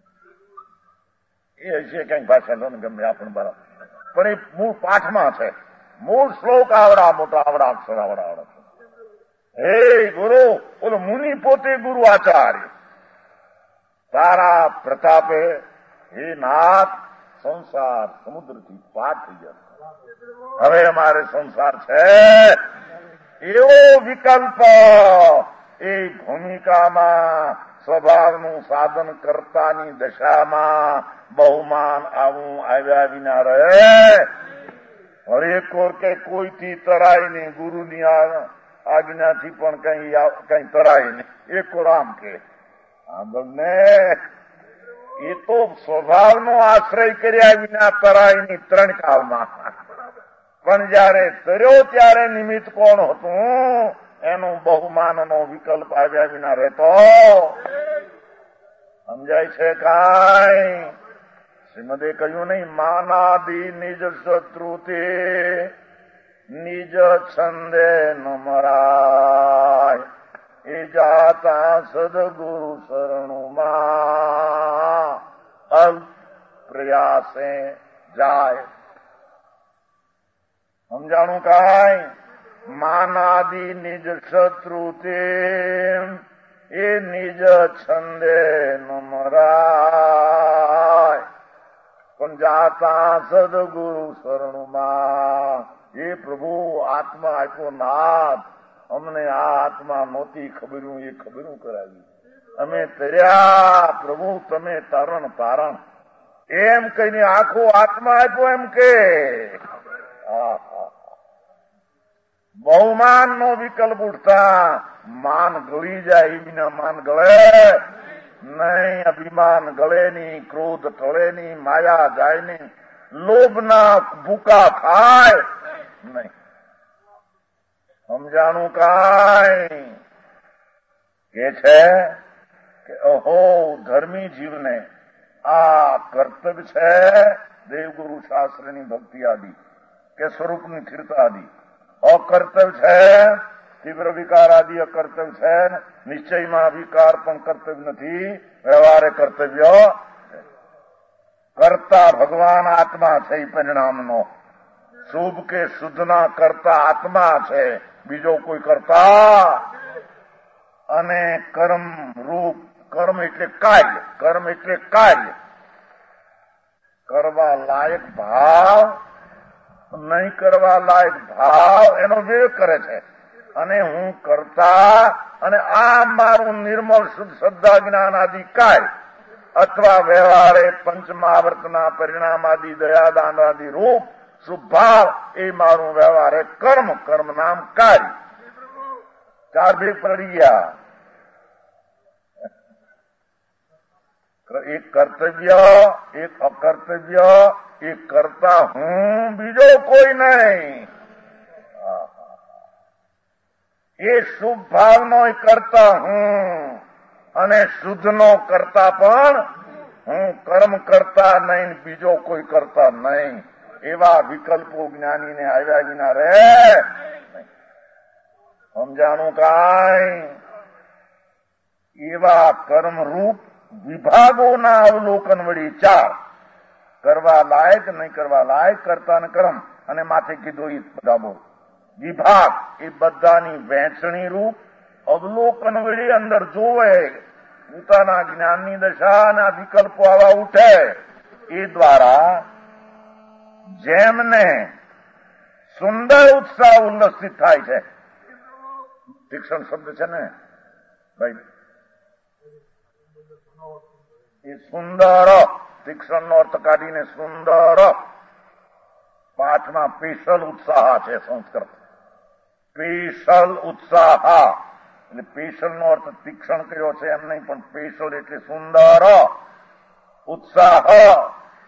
એ હશે કઈક ભાષા લો ને ગમે આપણને બરાબર. પણ એ મૂળ પાઠમાં છે. મૂળ શ્લોક આવડા મોટા આવડા અક્ષર આવડા આવડા. હે ગુરુ, બોલો મુનિ પોતે ગુરુ આચાર્ય, તારા પ્રતાપે હે નાથ સંસાર સમુદ્રથી પાર થઈ ગયા. હવે અમારે સંસાર છે. એવો વિકલ્પ એ ભૂમિકામાં સ્વભાવનું સાધન કરતાની દશામાં બહુમાન આવું આવ્યા વિના રહે. હરેક કોર કે કોઈથી તરાય નહીં, ગુરુની આજ્ઞાથી પણ કઈ કઈ તરાય નહીં. એક કોર આમ કે આગળને એ તો સ્વભાવનો આશ્રય કર્યા વિના તરાય નહીં ત્રણ કાળમાં. પણ જયારે તર્યો ત્યારે નિમિત્ત કોણ હતું? એનું બહુમાનનો વિકલ્પ આવ્યા વિના રહેતો. સમજાય છે કાંઈ? શ્રીમદે કહ્યું નહીં, માનાદિ નિજ શત્રુ તે નિજ છંદે ન મરાય, એ જાતા સદગુરુ શરણુમાં અલ્પ પ્રયાસે જાય. સમજાણું કાંઈ? માનાદિ નિજ શત્રુ તે એ નિજ છંદે ન મરાય, પણ જાતા સદગુરુ શરણુમાં. એ પ્રભુ આત્મા આપ્યો નાથ, અમને આ આત્મા નહોતી ખબર્યું, એ ખબર્યું કરાવી. અમે તર્યા પ્રભુ, તમે તારણ તારણ એમ કહીને આખો આત્મા આપ્યો એમ કે. બહુમાન નો વિકલ્પ ઉઠતા માન ગળી જાય. વિના માન ગળે નહીં, અભિમાન ગળે નહીં, ક્રોધ ટળે નહીં, માયા જાય નહીં, લોભના ભૂકા ખાય નહીં. સમજાણું કાંઈ? કે છે કે ઓહો ધર્મી જીવને આ કર્તવ્ય છે દેવગુરુ શાસ્ત્રની ભક્તિ આદિ કે સ્વરૂપની સ્થિરતા આદિ. અકર્તવ્ય છે તીવ્ર વિકાર આદિ અકર્તવ્ય છે. નિશ્ચયમાં વિકાર પણ કર્તવ્ય નથી, વ્યવહારે કર્તવ્ય. કરતા ભગવાન આત્મા છે. એ પરિણામનો શુભ કે શુદ્ધના કરતા આત્મા છે, બીજો કોઈ કરતા. અને કર્મ રૂપ, કર્મ એટલે કાર્ય, કર્મ એટલે કાર્ય. કરવા લાયક ભાવ, નહીં કરવા લાયક ભાવ એનો વિવેક કરે છે. અને હું કરતા અને આ મારું નિર્મળ શુદ્ધ શ્રદ્ધા જ્ઞાન આદિ કાર્ય અથવા વ્યવહારે પંચમહાવર્તના પરિણામ આદિ દયાદાન આદિ રૂપ શુભ ભાવ એ મારું વ્યવહારે કર્મ, કર્મ નામ કાર્ય. ચાર ભેગ પડી ગયા. એક કર્તવ્ય, એક અકર્તવ્ય, એક કરતા હું, બીજો કોઈ નહીં. એ શુભ ભાવનો કરતા હું અને શુદ્ધનો કરતા પણ હું. કર્મ કરતા નહીં, બીજો કોઈ કરતા નહીં. એવા વિકલ્પો જ્ઞાનીને આવ્યા વિના રે સમજાણું કાંઈ. એવા કર્મરૂપ વિભાગોના અવલોકન વળી ચાર. કરવા લાયક, નહીં કરવા લાયક, કરતા ને કર્મ. અને માથે કીધું એ બધા બોલ વિભાગ એ બધાની વહેંચણી રૂપ અવલોકન વળી અંદર જોવે. પોતાના જ્ઞાનની દશાના વિકલ્પો આવા ઉઠે એ દ્વારા જેમને સુંદર ઉત્સાહ ઉલ્લસિત થાય છે. તીક્ષ્ણ શબ્દ છે ને ભાઈ, એ સુંદર, તીક્ષ્ણ નો અર્થ કાઢીને સુંદર. પાંચમાં પેશલ ઉત્સાહ છે સંસ્કૃત. પેશલ ઉત્સાહ એટલે પેશલ નો અર્થ તીક્ષ્ણ કર્યો છે એમ નહીં, પણ પેશલ એટલે સુંદર ઉત્સાહ.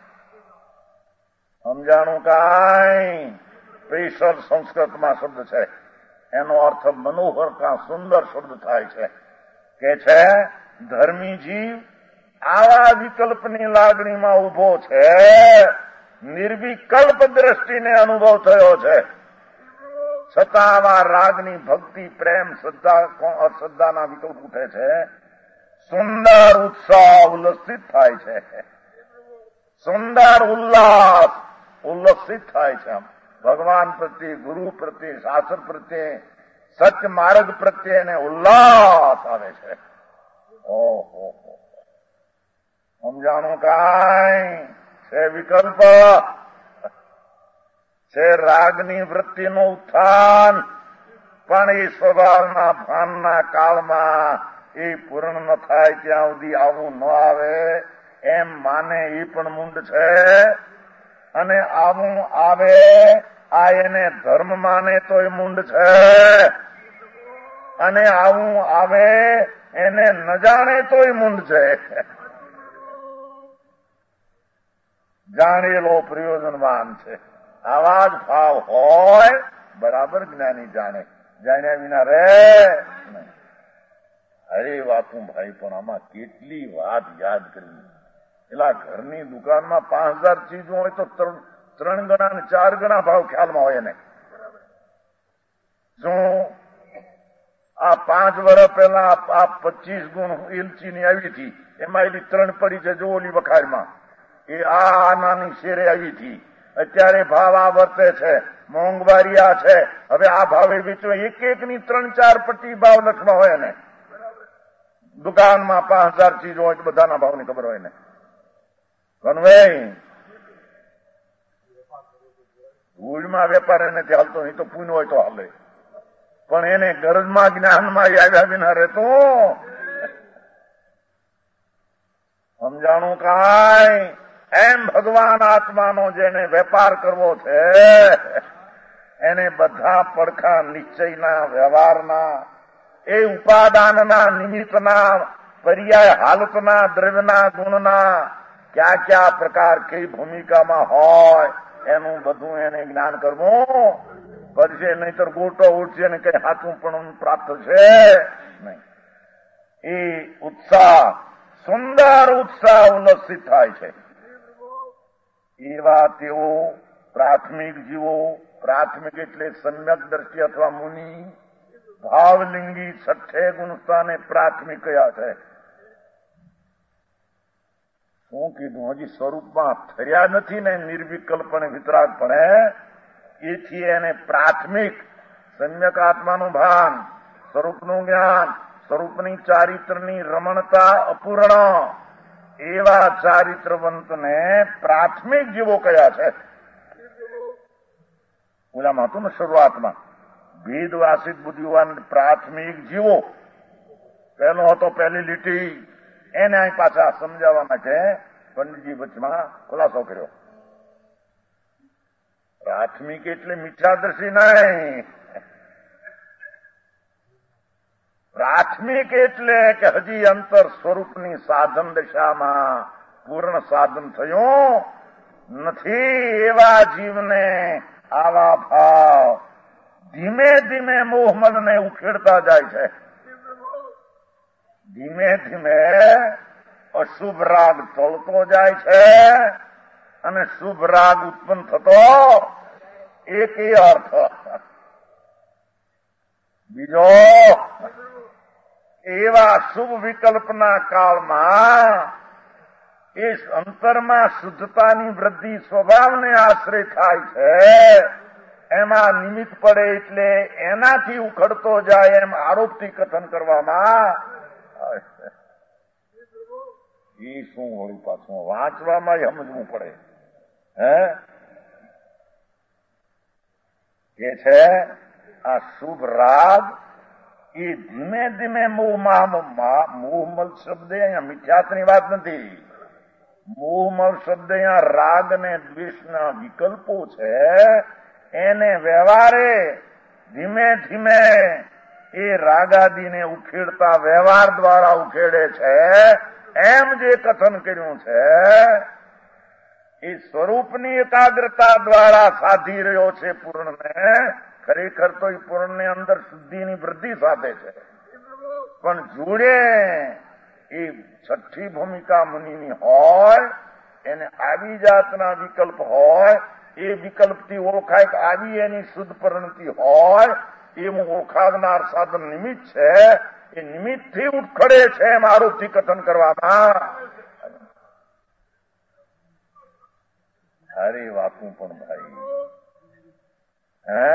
સમજાણું કાંઈ. પેશલ સંસ્કૃતમાં શબ્દ છે, એનો અર્થ મનોહર કા સુંદર શબ્દ થાય છે. કે છે ધર્મી જીવ આવા વિકલ્પની લાગણીમાં ઉભો છે. નિર્વિકલ્પ દ્રષ્ટિને અનુભવ થયો છે, છતાં આવા રાગની ભક્તિ, પ્રેમ, શ્રદ્ધા, અશ્રદ્ધાના વિકલ્પ ઉઠે છે. સુંદર ઉત્સાહ ઉલ્લસિત થાય છે. સુંદર ઉલ્લાસ ઉલ્લસિત થાય છે. ભગવાન પ્રત્યે, ગુરુ પ્રત્યે, શાસ્ત્ર પ્રત્યે, સત્ય માર્ગ પ્રત્યે એને ઉલ્લાસ આવે છે. ઓહો, સમજાણું કાંઈ. છે વિકલ્પ, છે રાગની વૃત્તિનું ઉત્થાન, પણ એ સ્વભાવના ભાનના કાળમાં એ પૂર્ણ ન થાય ત્યાં સુધી આવું ન આવે એમ માને એ પણ મૂંડ છે. અને આવું આવે આ એને ધર્મ માને તો એ મૂંડ છે. અને આવું આવે એને ન જાણે તો એ મૂંડ છે. જાણેલો પ્રયોજનવાન છે. આવા જ ભાવ હોય બરાબર જ્ઞાની જાણે, જાણ્યા વિના રે નહીં. અરે વાતું ભાઈ, પણ આમાં કેટલી વાત યાદ કરવી. પેલા ઘરની દુકાનમાં પાંચ હજાર ચીજો હોય તો ત્રણ ગણા ને ચાર ગણા ભાવ ખ્યાલમાં હોય ને. શું આ પાંચ વર્ષ પહેલા આ પચીસ ગુણ એલચીની આવી હતી, એમાં એલી ત્રણ પડી છે જો ઓલી વખારમાં. એ આ નાની શેરે આવી હતી, અત્યારે ભાવ આ વર્તે છે, મોંઘવારી આ છે. હવે આ ભાવે વેચો, એક એક ની ત્રણ ચાર પટ્ટી ભાવ લખવા હોય ને. દુકાનમાં પાંચ હજાર ચીજો હોય તો બધાના ભાવની ખબર હોય ને. કનભાઈ ધૂળમાં વેપાર એને ચાલતો નહીં તો પૂન હોય તો હાલે, પણ એને ગરજમાં જ્ઞાનમાં આવ્યા વિના રહેતો. સમજાણું કાંઈ. એમ ભગવાન આત્માનો જેને વેપાર કરવો છે એને બધા પડખા નિશ્ચયના, વ્યવહારના, એ ઉપાદાનના, નિમિત્તના, પર્યાય હાલતના, દ્રવ્યના, ગુણના ક્યાં ક્યાં પ્રકાર કઈ ભૂમિકામાં હોય એનું બધું એને જ્ઞાન કરવું પડશે. નહીતર ગોટો ઉઠશે ને કઈ હાથું પણ પ્રાપ્ત છે નહીં. એ ઉત્સાહ સુંદર ઉત્સાહ ઉલ્લસિત થાય છે. એવા તેઓ પ્રાથમિક જીવો, પ્રાથમિક એટલે સમ્યક દ્રષ્ટિ અથવા મુનિ, ભાવલિંગી છઠ્ઠે ગુણસ્થાને પ્રાથમિક કયા છે. શું કીધું? હજી સ્વરૂપમાં થયા નથી ને નિર્વિકલ્પણે વિતરાગપણે, એથી એને પ્રાથમિક સમ્યક આત્માનું ભાન, સ્વરૂપનું જ્ઞાન, સ્વરૂપની ચારિત્રની રમણતા અપૂર્ણ, એવા ચારિત્રવંતને પ્રાથમિક જીવો કયા છે. ઓલામાં હતું ને શરૂઆતમાં ભેદવાસિત બુદ્ધિવાન પ્રાથમિક જીવો, પહેલો હતો પહેલી લીટી, એને અહીં પાછા સમજાવવા માટે પંડિતજી વચમાં ખુલાસો કર્યો. પ્રાથમિક એટલે મિથ્યાદર્શી નહીં, પ્રાથમિક એટલે કે હજી અંતર સ્વરૂપની સાધન દશામાં પૂર્ણ સાધન થયું નથી, એવા જીવને આવા ભાવ ધીમે ધીમે મોહમદને ઉખેડતા જાય છે. ધીમે ધીમે અશુભ રાગ ટળતો જાય છે અને શુભ રાગ ઉત્પન્ન થતો એક અર્થ. બીજો, એવા શુભ વિકલ્પના કાળમાં એ અંતરમાં શુદ્ધતાની વૃદ્ધિ સ્વભાવને આશ્રય થાય છે. એમાં નિમિત્ત પડે એટલે એનાથી ઉખડતો જાય એમ આરોપથી કથન કરવામાં આવે. એ શું હોય પાછું વાંચવામાં સમજવું પડે. હે કે છે આ શુભ રાગ એ ધીમે ધીમે મોહમાં, મોહમલ શબ્દ અહીંયા મિથ્યાત્વની વાત નથી. મોહમલ શબ્દ અહીંયા રાગ ને દ્વેષના વિકલ્પો છે. એને વ્યવહારે ધીમે ધીમે એ રાગાદીને ઉખેડતા વ્યવહાર દ્વારા ઉખેડે છે. એમ જે કથન કર્યું છે એ સ્વરૂપની એકાગ્રતા દ્વારા સાધી રહ્યો છે પૂર્ણને. ખરેખર તો એ પૂર્ણની અંદર શુદ્ધિની વૃદ્ધિ સાધે છે, પણ જોડે એ છઠ્ઠી ભૂમિકા મુનિની હોય, એને આવી જાતના વિકલ્પ હોય, એ વિકલ્પથી ઓળખાય કે આવી એની શુદ્ધ પરિણતિ હોય, એવું ઓળખાવનાર સાધન નિમિત્ત છે. એ નિમિત્તથી ઉખડે છે એમ આરોપથી કથન કરવામાં. અરે વાતું પણ ભાઈ, હે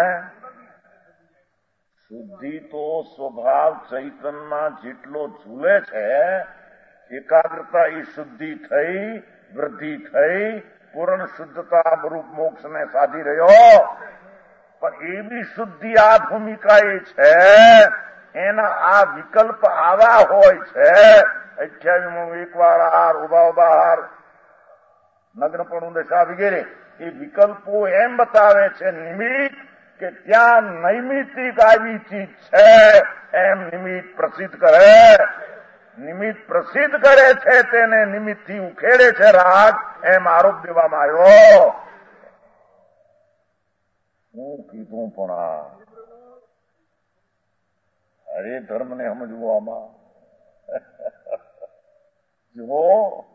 શુદ્ધિ તો સ્વભાવ ચૈતનમાં જેટલો ઝૂલે છે, એકાગ્રતા એ શુદ્ધિ થઈ, વૃદ્ધિ થઈ, પૂર્ણ શુદ્ધતા રૂપ મોક્ષને સાધી રહ્યો. પણ એવી શુદ્ધિ આ ભૂમિકા એ છે, એના આ વિકલ્પ આવા હોય છે. અઠ્યાવીમો એક વાર હાર, ઉભા ઉભા હાર, નગ્નપણું દશા વગેરે એ વિકલ્પો એમ બતાવે છે નિમિત્ત કે ત્યાં નૈમિતિક આવી ચીજ છે એમ નિમિત્ત પ્રસિદ્ધ કરે. નિમિત્ત પ્રસિદ્ધ કરે છે તેને નિમિત્તથી ઉખેડે છે રાગ, એમ આરોપ દેવામાં આવ્યો. હું કીધું પણ આ અરે ધર્મને સમજવું આમાં. જુઓ,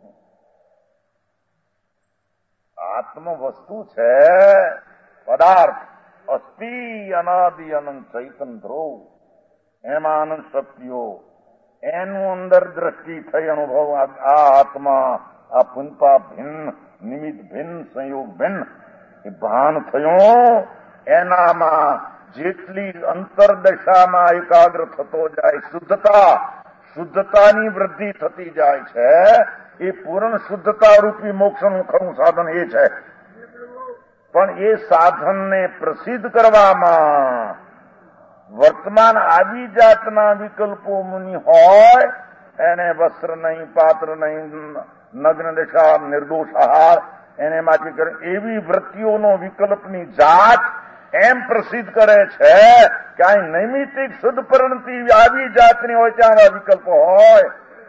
આત્મ વસ્તુ છે, પદાર્થ અસ્થિ અનાદિ અનંત ચૈતન ધ્રુવ, એમાં અનંત શક્તિઓ, એનું અંદર દ્રષ્ટિ થઈ અનુભવ. આ આત્મા, આ પુંપા ભિન્ન, નિમિત્ત ભિન્ન, સંયોગ ભિન્ન, એ ભાન થયું. એનામાં જેટલી અંતરદશામાં એકાગ્ર થતો જાય, શુદ્ધતા શુદ્ધતાની વૃદ્ધિ થતી જાય છે. એ પૂર્ણ શુદ્ધતા રૂપી મોક્ષનું ખરું સાધન એ છે. પણ એ સાધનને પ્રસિદ્ધ કરવામાં વર્તમાન આવી જાતના વિકલ્પો મુનિ હોય, એને વસ્ત્ર નહીં, પાત્ર નહીં, નગ્ન દશા, નિર્દોષ આહાર, એને માટે કરે એવી વૃત્તિઓનો વિકલ્પની જાત એમ પ્રસિદ્ધ કરે છે કે આ નૈમિતિક શુદ્ધ પરિણતિ આવી જાતની હોય ત્યાં આ વિકલ્પો હોય.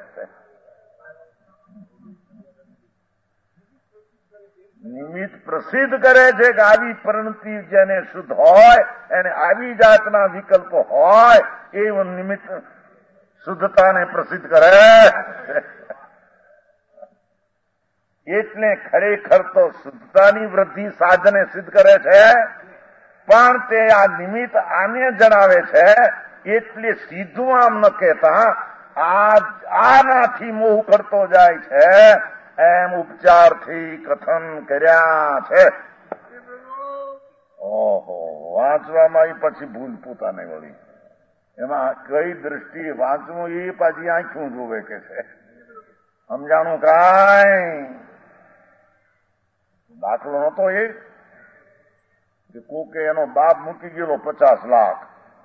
નિમિત્ત પ્રસિદ્ધ કરે છે કે આવી પરિણતિ જેને શુદ્ધ હોય એને આવી જાતના વિકલ્પો હોય, એવું નિમિત્ત શુદ્ધતાને પ્રસિદ્ધ કરે. એટલે ખરેખર તો શુદ્ધતાની વૃદ્ધિ સાધને સિદ્ધ કરે છે, પણ તે આ નિમિત્ત આને જણાવે છે. એટલે સીધું આમ ન કહેતા આ આનાથી મોહ કરતો જાય છે એમ ઉપચારથી કથન કર્યા છે. ઓહો, વાંચવામાં એ પછી ભૂલ પોતાને વળી. એમાં કઈ દ્રષ્ટિએ વાંચવું એ પાછી આંખું જોવે કે છે. સમજાણું કાંઈ? દાખલો નતો એ કે કોકે એનો બાપ મૂકી ગયેલો પચાસ લાખ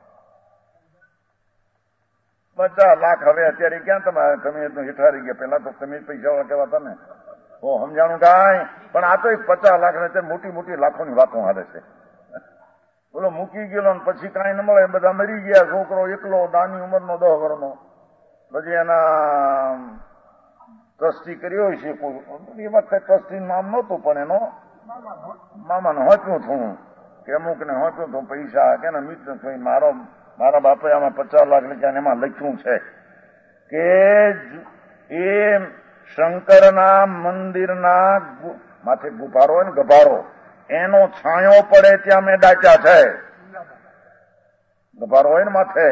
પચાસ લાખ હવે અત્યારે ક્યાં તમારે તમે હેઠારી ગયા? પેલા તો તમે પૈસા વાળા કહેવાતા ને. ઓ સમજાણું કાંઈ? પણ આ તો પચાસ લાખ ને મોટી મોટી લાખોની વાતો હાલે છે. બોલો મૂકી ગયેલો ને પછી કાંઈ ન મળે, બધા મરી ગયા. છોકરો એકલો, નાની ઉંમરનો, દસ વર્ષનો. પછી એના ટ્રસ્ટી કર્યો છે કોઈ, એ વખતે ટ્રસ્ટી નામ નહોતું, પણ એનો મામાને હોંચ્યું હતું કે અમુક ને હોંચ્યું હતું પૈસા કે મિત્ર થઈ. મારો મારા બાપે આમાં પચાસ લાખ લખ્યા, એમાં લખ્યું છે કે એ શંકરના મંદિરના માથે ગુભારો હોય ને, ગભારો, એનો છાંયો પડે ત્યાં મેં ડાચ્યા છે. ગભારો હોય ને માથે,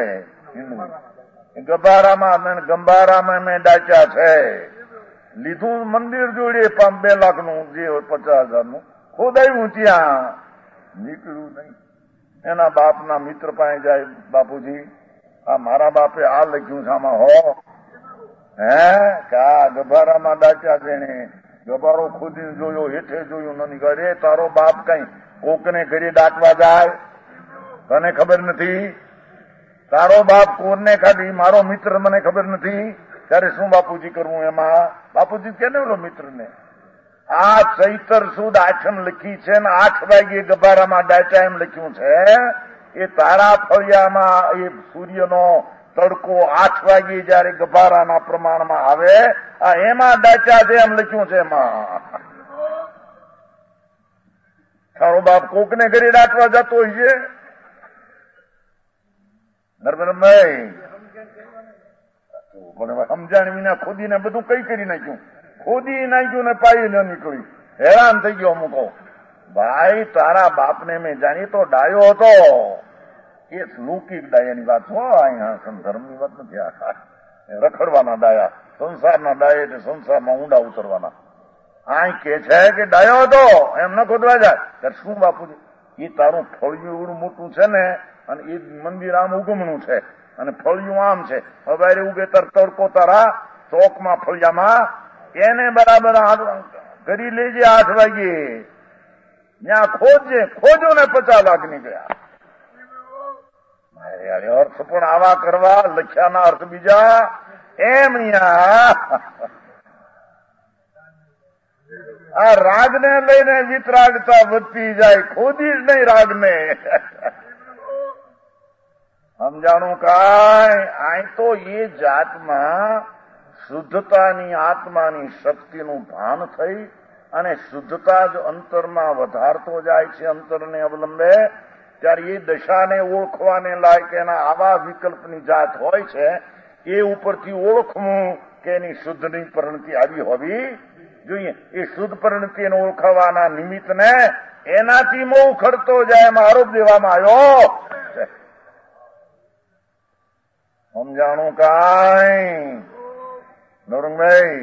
ગભારામાં ગંભારામાં મેં ડાચ્યા છે. લીધું મંદિર જોડે બે લાખ નું, જે પચાસ હજાર નું ખોદાયું, ત્યાં નીકળ્યું નહીં. એના બાપના મિત્ર પાસે જાય, બાપુજી આ મારા બાપે આ લખ્યું છે આમાં હો હે કે આ ગભારામાં ડાચ્યા છે ને. ગભારો ખોદીને જોયો, હેઠે જોયું, ન નીકળે. તારો બાપ કઈ કોકને ઘરે ડાકવા જાય? તને ખબર નથી? તારો બાપ કોને ખાધી? મારો મિત્ર, મને ખબર નથી. ત્યારે શું બાપુજી કરવું એમાં? બાપુજી કે ને ઓલો મિત્ર ને આ ચૈતર સુદ આઠમ લખી છે ને આઠ વાગ્યે ગભારામાં ડાચા એમ લખ્યું છે. એ તારા ફળિયામાં એ સૂર્યનો તડકો આઠ વાગ્યે જયારે ગભારાના પ્રમાણમાં આવે, આ એમાં ડાચા છે એમ લખ્યું છે. એમાં તારો બાપ કોકને ઘરે ડાકવા જતો હોય છે? નર્મદભાઈ પણ સમજાણ વિના ખોદીને બધું કઈ કરી નાખ્યું. ખોદી નાખ્યું ને પાઈ ન નીકળી. હેરાન થઈ ગયો અમુકો. ભાઈ તારા બાપને મેં જાણી તો ડાયો હતો. એ લૌકિક ડાયાની વાત છો, અહીંયા ધર્મની વાત નથી. રખડવાના ડાયા, સંસારના ડાયા એટલે સંસારમાં ઊંડા ઉતરવાના. આ કે છે કે ડાયો હતો એમ ન ખોદવા જાય. ત્યારે શું બાપુજી, એ તારું ફળિયું એવડું મોટું છે ને, અને એ મંદિર આમ ઉગમણું છે અને ફળિયું આમ છે. હવે ઉગે તર તડકો તારા ચોકમાં ફળિયામાં એને બરાબર કરી લેજે આઠ વાગ્યે. ત્યાં ખોજે, ખોજો ને પચાસ લાખ નીકળ્યા. અર્થ પણ આવા કરવા, લખ્યાના અર્થ બીજા. એમ આ રાગને લઈને વિતરાગતા વધતી જાય. ખોદી જ નહીં રાગને. સમજાણું કાંઈ? આ તો એ જાતમાં શુદ્ધતાની આત્માની શક્તિનું ભાન થઈ અને શુદ્ધતા જ અંતરમાં વધારતો જાય છે. અંતરને અવલંબે ત્યારે એ દશાને ઓળખવાને લાયક એના આવા વિકલ્પની જાત હોય છે. એ ઉપરથી ઓળખવું કે એની શુદ્ધની પરિણતિ આવી હોવી જોઈએ. એ શુદ્ધ પરિણતિને ઓળખાવાના નિમિત્તને એનાથી મોહ ખડતો જાય એમાં આરોપ દેવામાં આવ્યો. સમજાણું કાંઈ નવરંગભાઈ?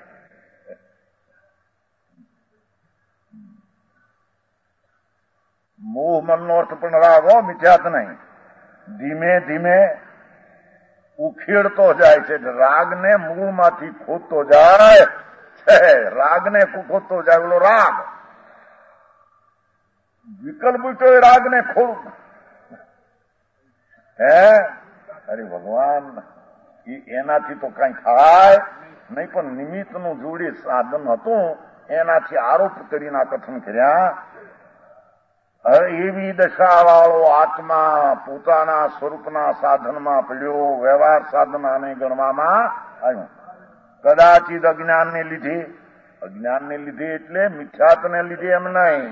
મોહ મનનો અર્થ પણ રાગ હો, મિથ્યાત નહીં. ધીમે ધીમે ઉખેડતો જાય છે. રાગને મૂળમાંથી ખોદતો જાય છે. રાગને ખોદતો જાય ઓલો રાગ. વિકલ્પ તો રાગને ખોદ હે અરે ભગવાન, એનાથી તો કઈ થાય નહીં. પણ નિમિત્તનું જોડે સાધન હતું, એનાથી આરોપ કરીને આ કથન કર્યા. હવે એવી દશા વાળો આત્મા પોતાના સ્વરૂપના સાધનમાં પડ્યો, વ્યવહાર સાધનાને ગણવામાં આવ્યું. કદાચિત અજ્ઞાનને લીધે, અજ્ઞાનને લીધે એટલે મિથ્યાતને લીધે એમ નહીં,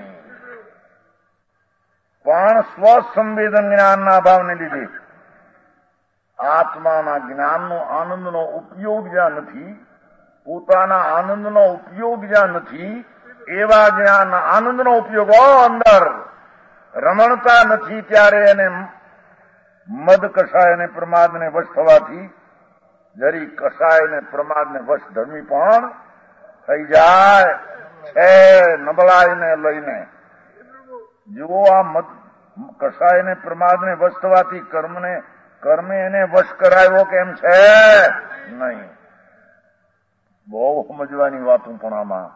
પણ સ્વસંવેદન જ્ઞાનના ભાવને લીધે આત્માના જ્ઞાનનો આનંદનો ઉપયોગ જ્યાં નથી પોતાના આનંદનો ઉપયોગ જ્યાં નથી એવા જ્યાં આનંદનો ઉપયોગ હો અંદર રમણતા નથી ત્યારે એને મદ કષાય અને પ્રમાદને વશ થવાથી જરી કષાય ને પ્રમાદને વશ ધર્મી પણ થઈ જાય છે નબળાઈને લઈને. જુઓ આ મદ કષાયને પ્રમાદને વશ થવાથી કર્મને કર્મે એને વશ કરાયો કેમ છે નહીં. બહુ સમજવાની વાતું પણ આમાં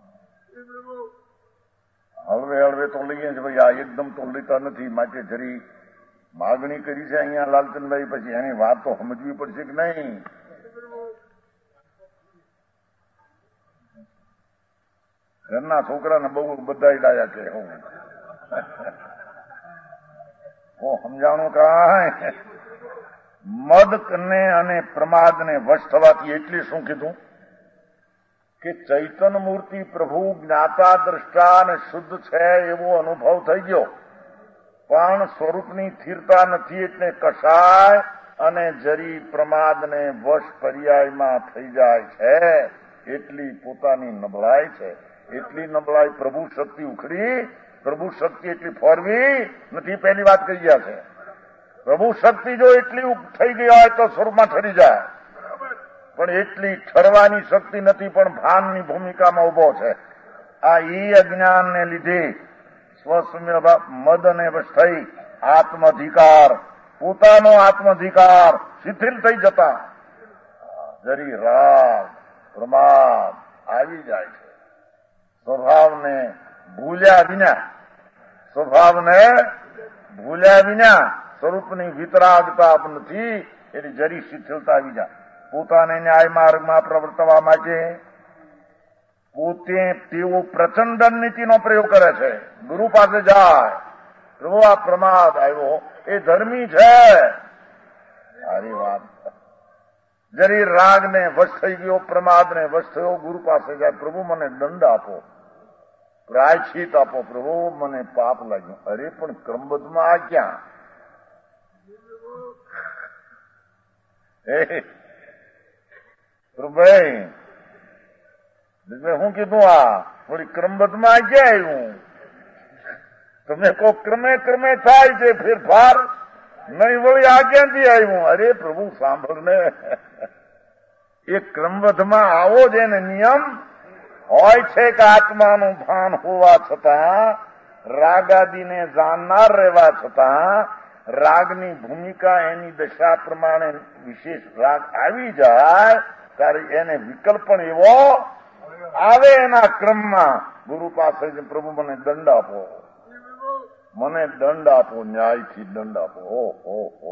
હળવે હળવે તો લઈએ છીએ ભાઈ, આ એકદમ તો લેતા નથી. માટે જરી માગણી કરી છે અહીંયા લાલચંદભાઈ, પછી એની વાત તો સમજવી પડશે કે નહીં. ઘરના છોકરાને બહુ બધા ડાયા છે. હું હું સમજાણું કાંઈ મદને અને પ્રમાદને વશ થવાથી એટલે શું કીધું કે ચૈતન મૂર્તિ પ્રભુ જ્ઞાતા દ્રષ્ટા અને શુદ્ધ છે એવો અનુભવ થઈ ગયો, પણ સ્વરૂપની સ્થિરતા નથી એટલે કષાય અને જરી પ્રમાદને વશ પર્યાયમાં થઈ જાય છે. એટલી પોતાની નબળાઈ છે. એટલી નબળાઈ પ્રભુ શક્તિ ઉખડી, પ્રભુ શક્તિ એટલી ફોરવી નથી. પહેલી વાત કહી ગયા છે, પ્રભુ શક્તિ જો એટલી થઈ ગઈ હોય તો સ્વરૂપમાં ઠરી જાય, પણ એટલી ઠરવાની શક્તિ નથી, પણ ભાનની ભૂમિકામાં ઉભો છે. આ ઈ અજ્ઞાનને લીધે સ્વસમ્ય મદને વશ થઈ આત્માધિકાર, પોતાનો આત્માધિકાર શિથિલ થઈ જતા જરી રાગ પ્રમાદ આવી જાય છે. સ્વભાવને ભૂલ્યા વિના સ્વભાવને ભૂલ્યા વિના સ્વરૂપની વિતરાગતા નથી એની જરી શિથિલતા આવી જાય. પોતાને ન્યાય માર્ગમાં પ્રવર્તવા માટે પોતે તેઓ પ્રચંડ નીતિનો પ્રયોગ કરે છે. ગુરુ પાસે જાય, પ્રભુ આ પ્રમાદ આવ્યો એ ધર્મી છે. સારી વાત. જરી રાગને વશ થઈ ગયો, પ્રમાદને વશ થયો, ગુરુ પાસે જાય, પ્રભુ મને દંડ આપો, પ્રાયશ્ચિત આપો, પ્રભુ મને પાપ લાગ્યું. અરે પણ ક્રમબદ્ધમાં આ ક્યાં? પ્રભુભાઈ હું કીધું આ થોડી ક્રમબદ્ધમાં ક્યાં આવ્યું? તમે કહો ક્રમે ક્રમે થાય છે ફેરફાર, નહીં વળી આ ક્યાંથી આવ્યું? અરે પ્રભુ સાંભળ ને, એ ક્રમબદ્ધમાં આવો જ એને નિયમ હોય છે કે આત્માનું ભાન હોવા છતાં, રાગાદીને જાણનાર રહેવા છતાં રાગની ભૂમિકા એની દશા પ્રમાણે વિશેષ રાગ આવી જાય ત્યારે એને વિકલ્પ પણ એવો આવે એના ક્રમમાં. ગુરુ પાસે પ્રભુ મને દંડ આપો, મને દંડ આપો, ન્યાયથી દંડ આપો. ઓહો,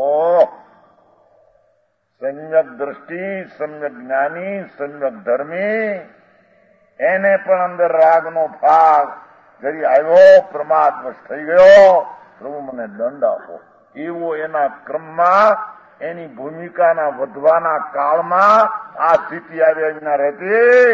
સમ્યક દ્રષ્ટિ, સમ્યક જ્ઞાની, સમ્યક ધર્મી, એને પણ અંદર રાગનો ભાગ જરી આવ્યો, પ્રમાદ વશ થઈ ગયો, પ્રભુ મને દંડ આપો. એવો એના ક્રમમાં એની ભૂમિકાના વધવાના કાળમાં આ સ્થિતિ આવ્યા વિના રહેતી.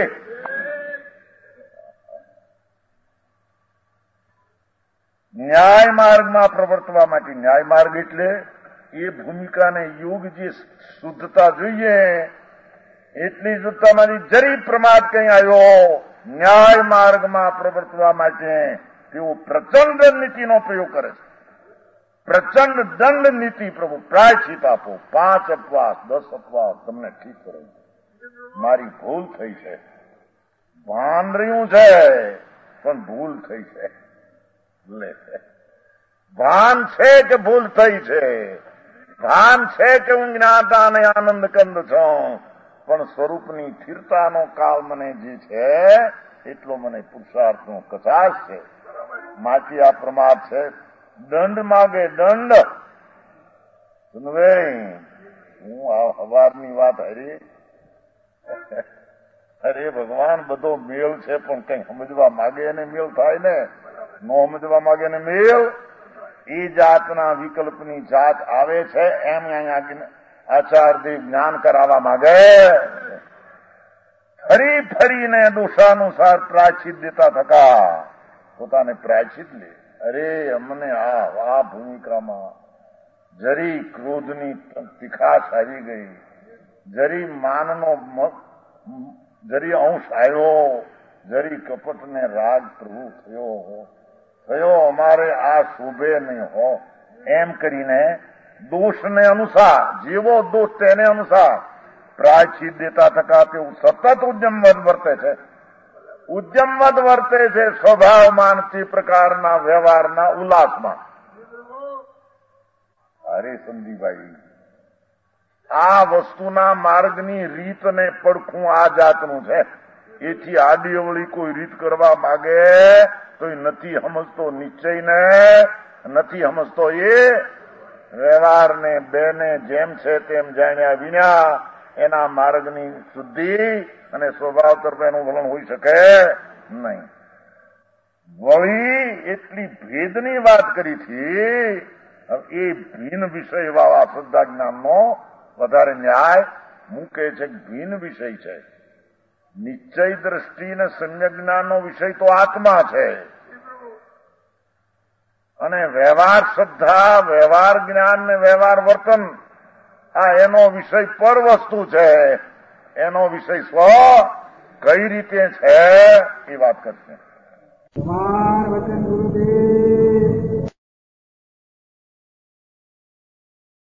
ન્યાય માર્ગમાં પ્રવર્તવા માટે, ન્યાય માર્ગ એટલે એ ભૂમિકાને યોગ જે શુદ્ધતા જોઈએ એટલી શુદ્ધતામાંથી જરી પ્રમાદ કઈ આવ્યો, ન્યાય માર્ગમાં પ્રવર્તવા માટે તેઓ પ્રચંડ નીતિનો પ્રયોગ કરે છે. પ્રચંડ દંડ નીતિ. પ્રભુ પ્રાયશ્ચિત આપો, પાંચ અપવાસ, દસ અપવાસ તમને ઠીક કરો, મારી ભૂલ થઈ છે, ભાન રહ્યું છે પણ ભૂલ થઈ છે. લે ભાન છે કે ભૂલ થઈ છે, ભાન છે કે હું જ્ઞાતા અને આનંદ કંદ છું, પણ સ્વરૂપની સ્થિરતાનો કાળ મને જે છે એટલો મને પુરુષાર્થનો કચાશ છે. માથી આ પ્રમાદ છે. દંડ માગે દંડ. સુનભાઈ હું આ હવારની વાત હરી અરે ભગવાન બધો મેળ છે પણ કઈ સમજવા માગે એને મેળ થાય ને, નો સમજવા માગે ને મેળ. એ જાતના વિકલ્પની જાત આવે છે એમ અહીંયા આચાર્યદેવ જ્ઞાન કરાવવા માંગે. ફરી ફરીને દોષાનુસાર પ્રાયશ્ચિત દેતા થકા પોતાને પ્રાયશ્ચિત લે. અરે અમને આ આ ભૂમિકામાં જરી ક્રોધની તીખાશ આવી ગઈ, જરી માનનો જરી અંશ આવ્યો, જરી કપટને રાગ પ્રભુ થયો થયો અમારે આ શોભે નહીં હો એમ કરીને દોષને અનુસાર જેવો દોષ તેને અનુસાર પ્રાયશ્ચિત દેતા થકા તેવું સતત ઉદ્યમવદ વર્તે છે. ઉદ્યમવદ વર્તે છે સ્વભાવમાં તે પ્રકારના વ્યવહારના ઉલ્લાસમાં. અરે સંદીભાઈ, આ વસ્તુના માર્ગની રીત ને પડખું આ જાતનું છે. એથી આડી અવળી કોઈ રીત કરવા માગે તો એ નથી સમજતો નિશ્ચયને, નથી સમજતો એ વ્યવહારને બેને જેમ છે તેમ જાણ્યા વિના એના માર્ગની શુદ્ધિ અને સ્વભાવ તરફ એનું વલણ હોઈ શકે નહીં. વળી એટલી ભેદની વાત કરી હતી, એ ભિન્ન વિષય વાળા શ્રદ્ધા જ્ઞાનનો વધારે ન્યાય મૂકે છે. ભિન્ન વિષય છે. નિશ્ચય દ્રષ્ટિ ને સમ્યક જ્ઞાનનો વિષય તો આત્મા છે અને વ્યવહાર શ્રદ્ધા, વ્યવહાર જ્ઞાન ને વ્યવહાર વર્તન આ એનો વિષય પર વસ્તુ છે. એનો વિષય સ્વ કઈ રીતે છે એ વાત કરશે. વચન ગુરુદેવ